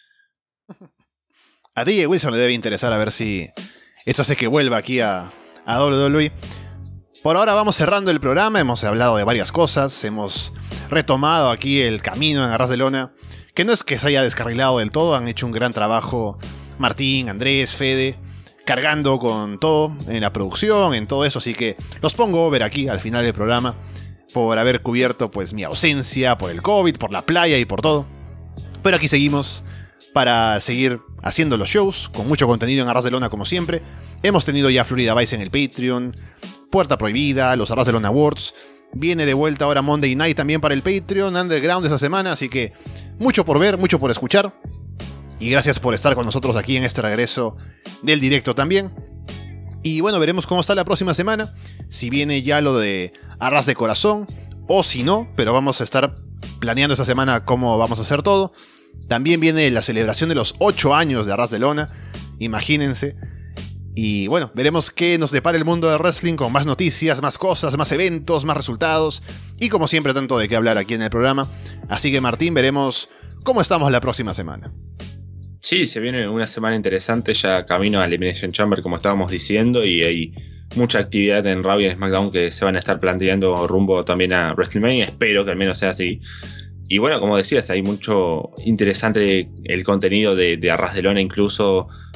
A DJ Wilson le debe interesar a ver si eso hace que vuelva aquí a WWE. Por ahora vamos cerrando el programa, hemos hablado de varias cosas, hemos retomado aquí el camino en Arras de Lona, que no es que se haya descarrilado del todo, han hecho un gran trabajo Martín, Andrés, Fede, cargando con todo, en la producción, en todo eso, así que los pongo over aquí al final del programa, por haber cubierto pues mi ausencia, por el COVID, por la playa y por todo. Pero aquí seguimos para seguir haciendo los shows, con mucho contenido en Arras de Lona como siempre. Hemos tenido ya Florida Vice en el Patreon, Puerta Prohibida, los Arras de Lona Awards. Viene de vuelta ahora Monday Night también para el Patreon, Underground esa semana, así que mucho por ver, mucho por escuchar. Y gracias por estar con nosotros aquí en este regreso del directo también. Y bueno, veremos cómo está la próxima semana, si viene ya lo de Arras de Corazón, o si no, pero vamos a estar planeando esta semana cómo vamos a hacer todo. También viene la celebración de los 8 años de Arras de Lona, imagínense. Y bueno, veremos qué nos depara el mundo de wrestling con más noticias, más cosas, más eventos, más resultados. Y como siempre, tanto de qué hablar aquí en el programa. Así que Martín, veremos cómo estamos la próxima semana. Sí, se viene una semana interesante, ya camino a Elimination Chamber como estábamos diciendo. Y hay mucha actividad en Raw y en SmackDown que se van a estar planteando rumbo también a WrestleMania. Espero que al menos sea así. Y bueno, como decías, hay mucho interesante el contenido de Arras de Lona, incluso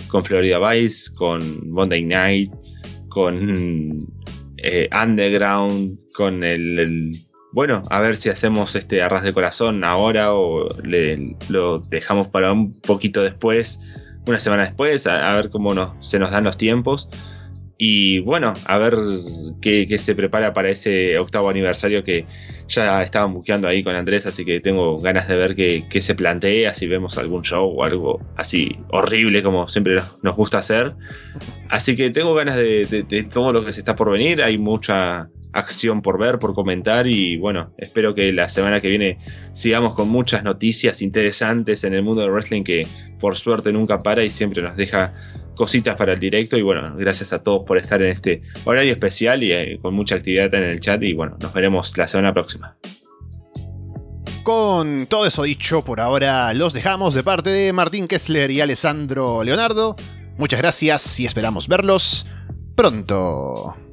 con Florida Vice, con Monday Night, con Underground, con bueno, a ver si hacemos este Arras de Corazón ahora o lo dejamos para un poquito después, una semana después, a ver cómo se nos dan los tiempos. Y bueno, a ver qué se prepara para ese 8º aniversario que ya estaban buqueando ahí con Andrés, así que tengo ganas de ver qué se plantea, si vemos algún show o algo así horrible como siempre nos gusta hacer. Así que tengo ganas de todo lo que se está por venir, hay mucha acción por ver, por comentar, y bueno, espero que la semana que viene sigamos con muchas noticias interesantes en el mundo del wrestling que por suerte nunca para y siempre nos deja cositas para el directo. Y bueno, gracias a todos por estar en este horario especial y con mucha actividad en el chat, y bueno, nos veremos la semana próxima. Con todo eso dicho, por ahora los dejamos de parte de Martín Kessler y Alessandro Leonardo. Muchas gracias y esperamos verlos pronto.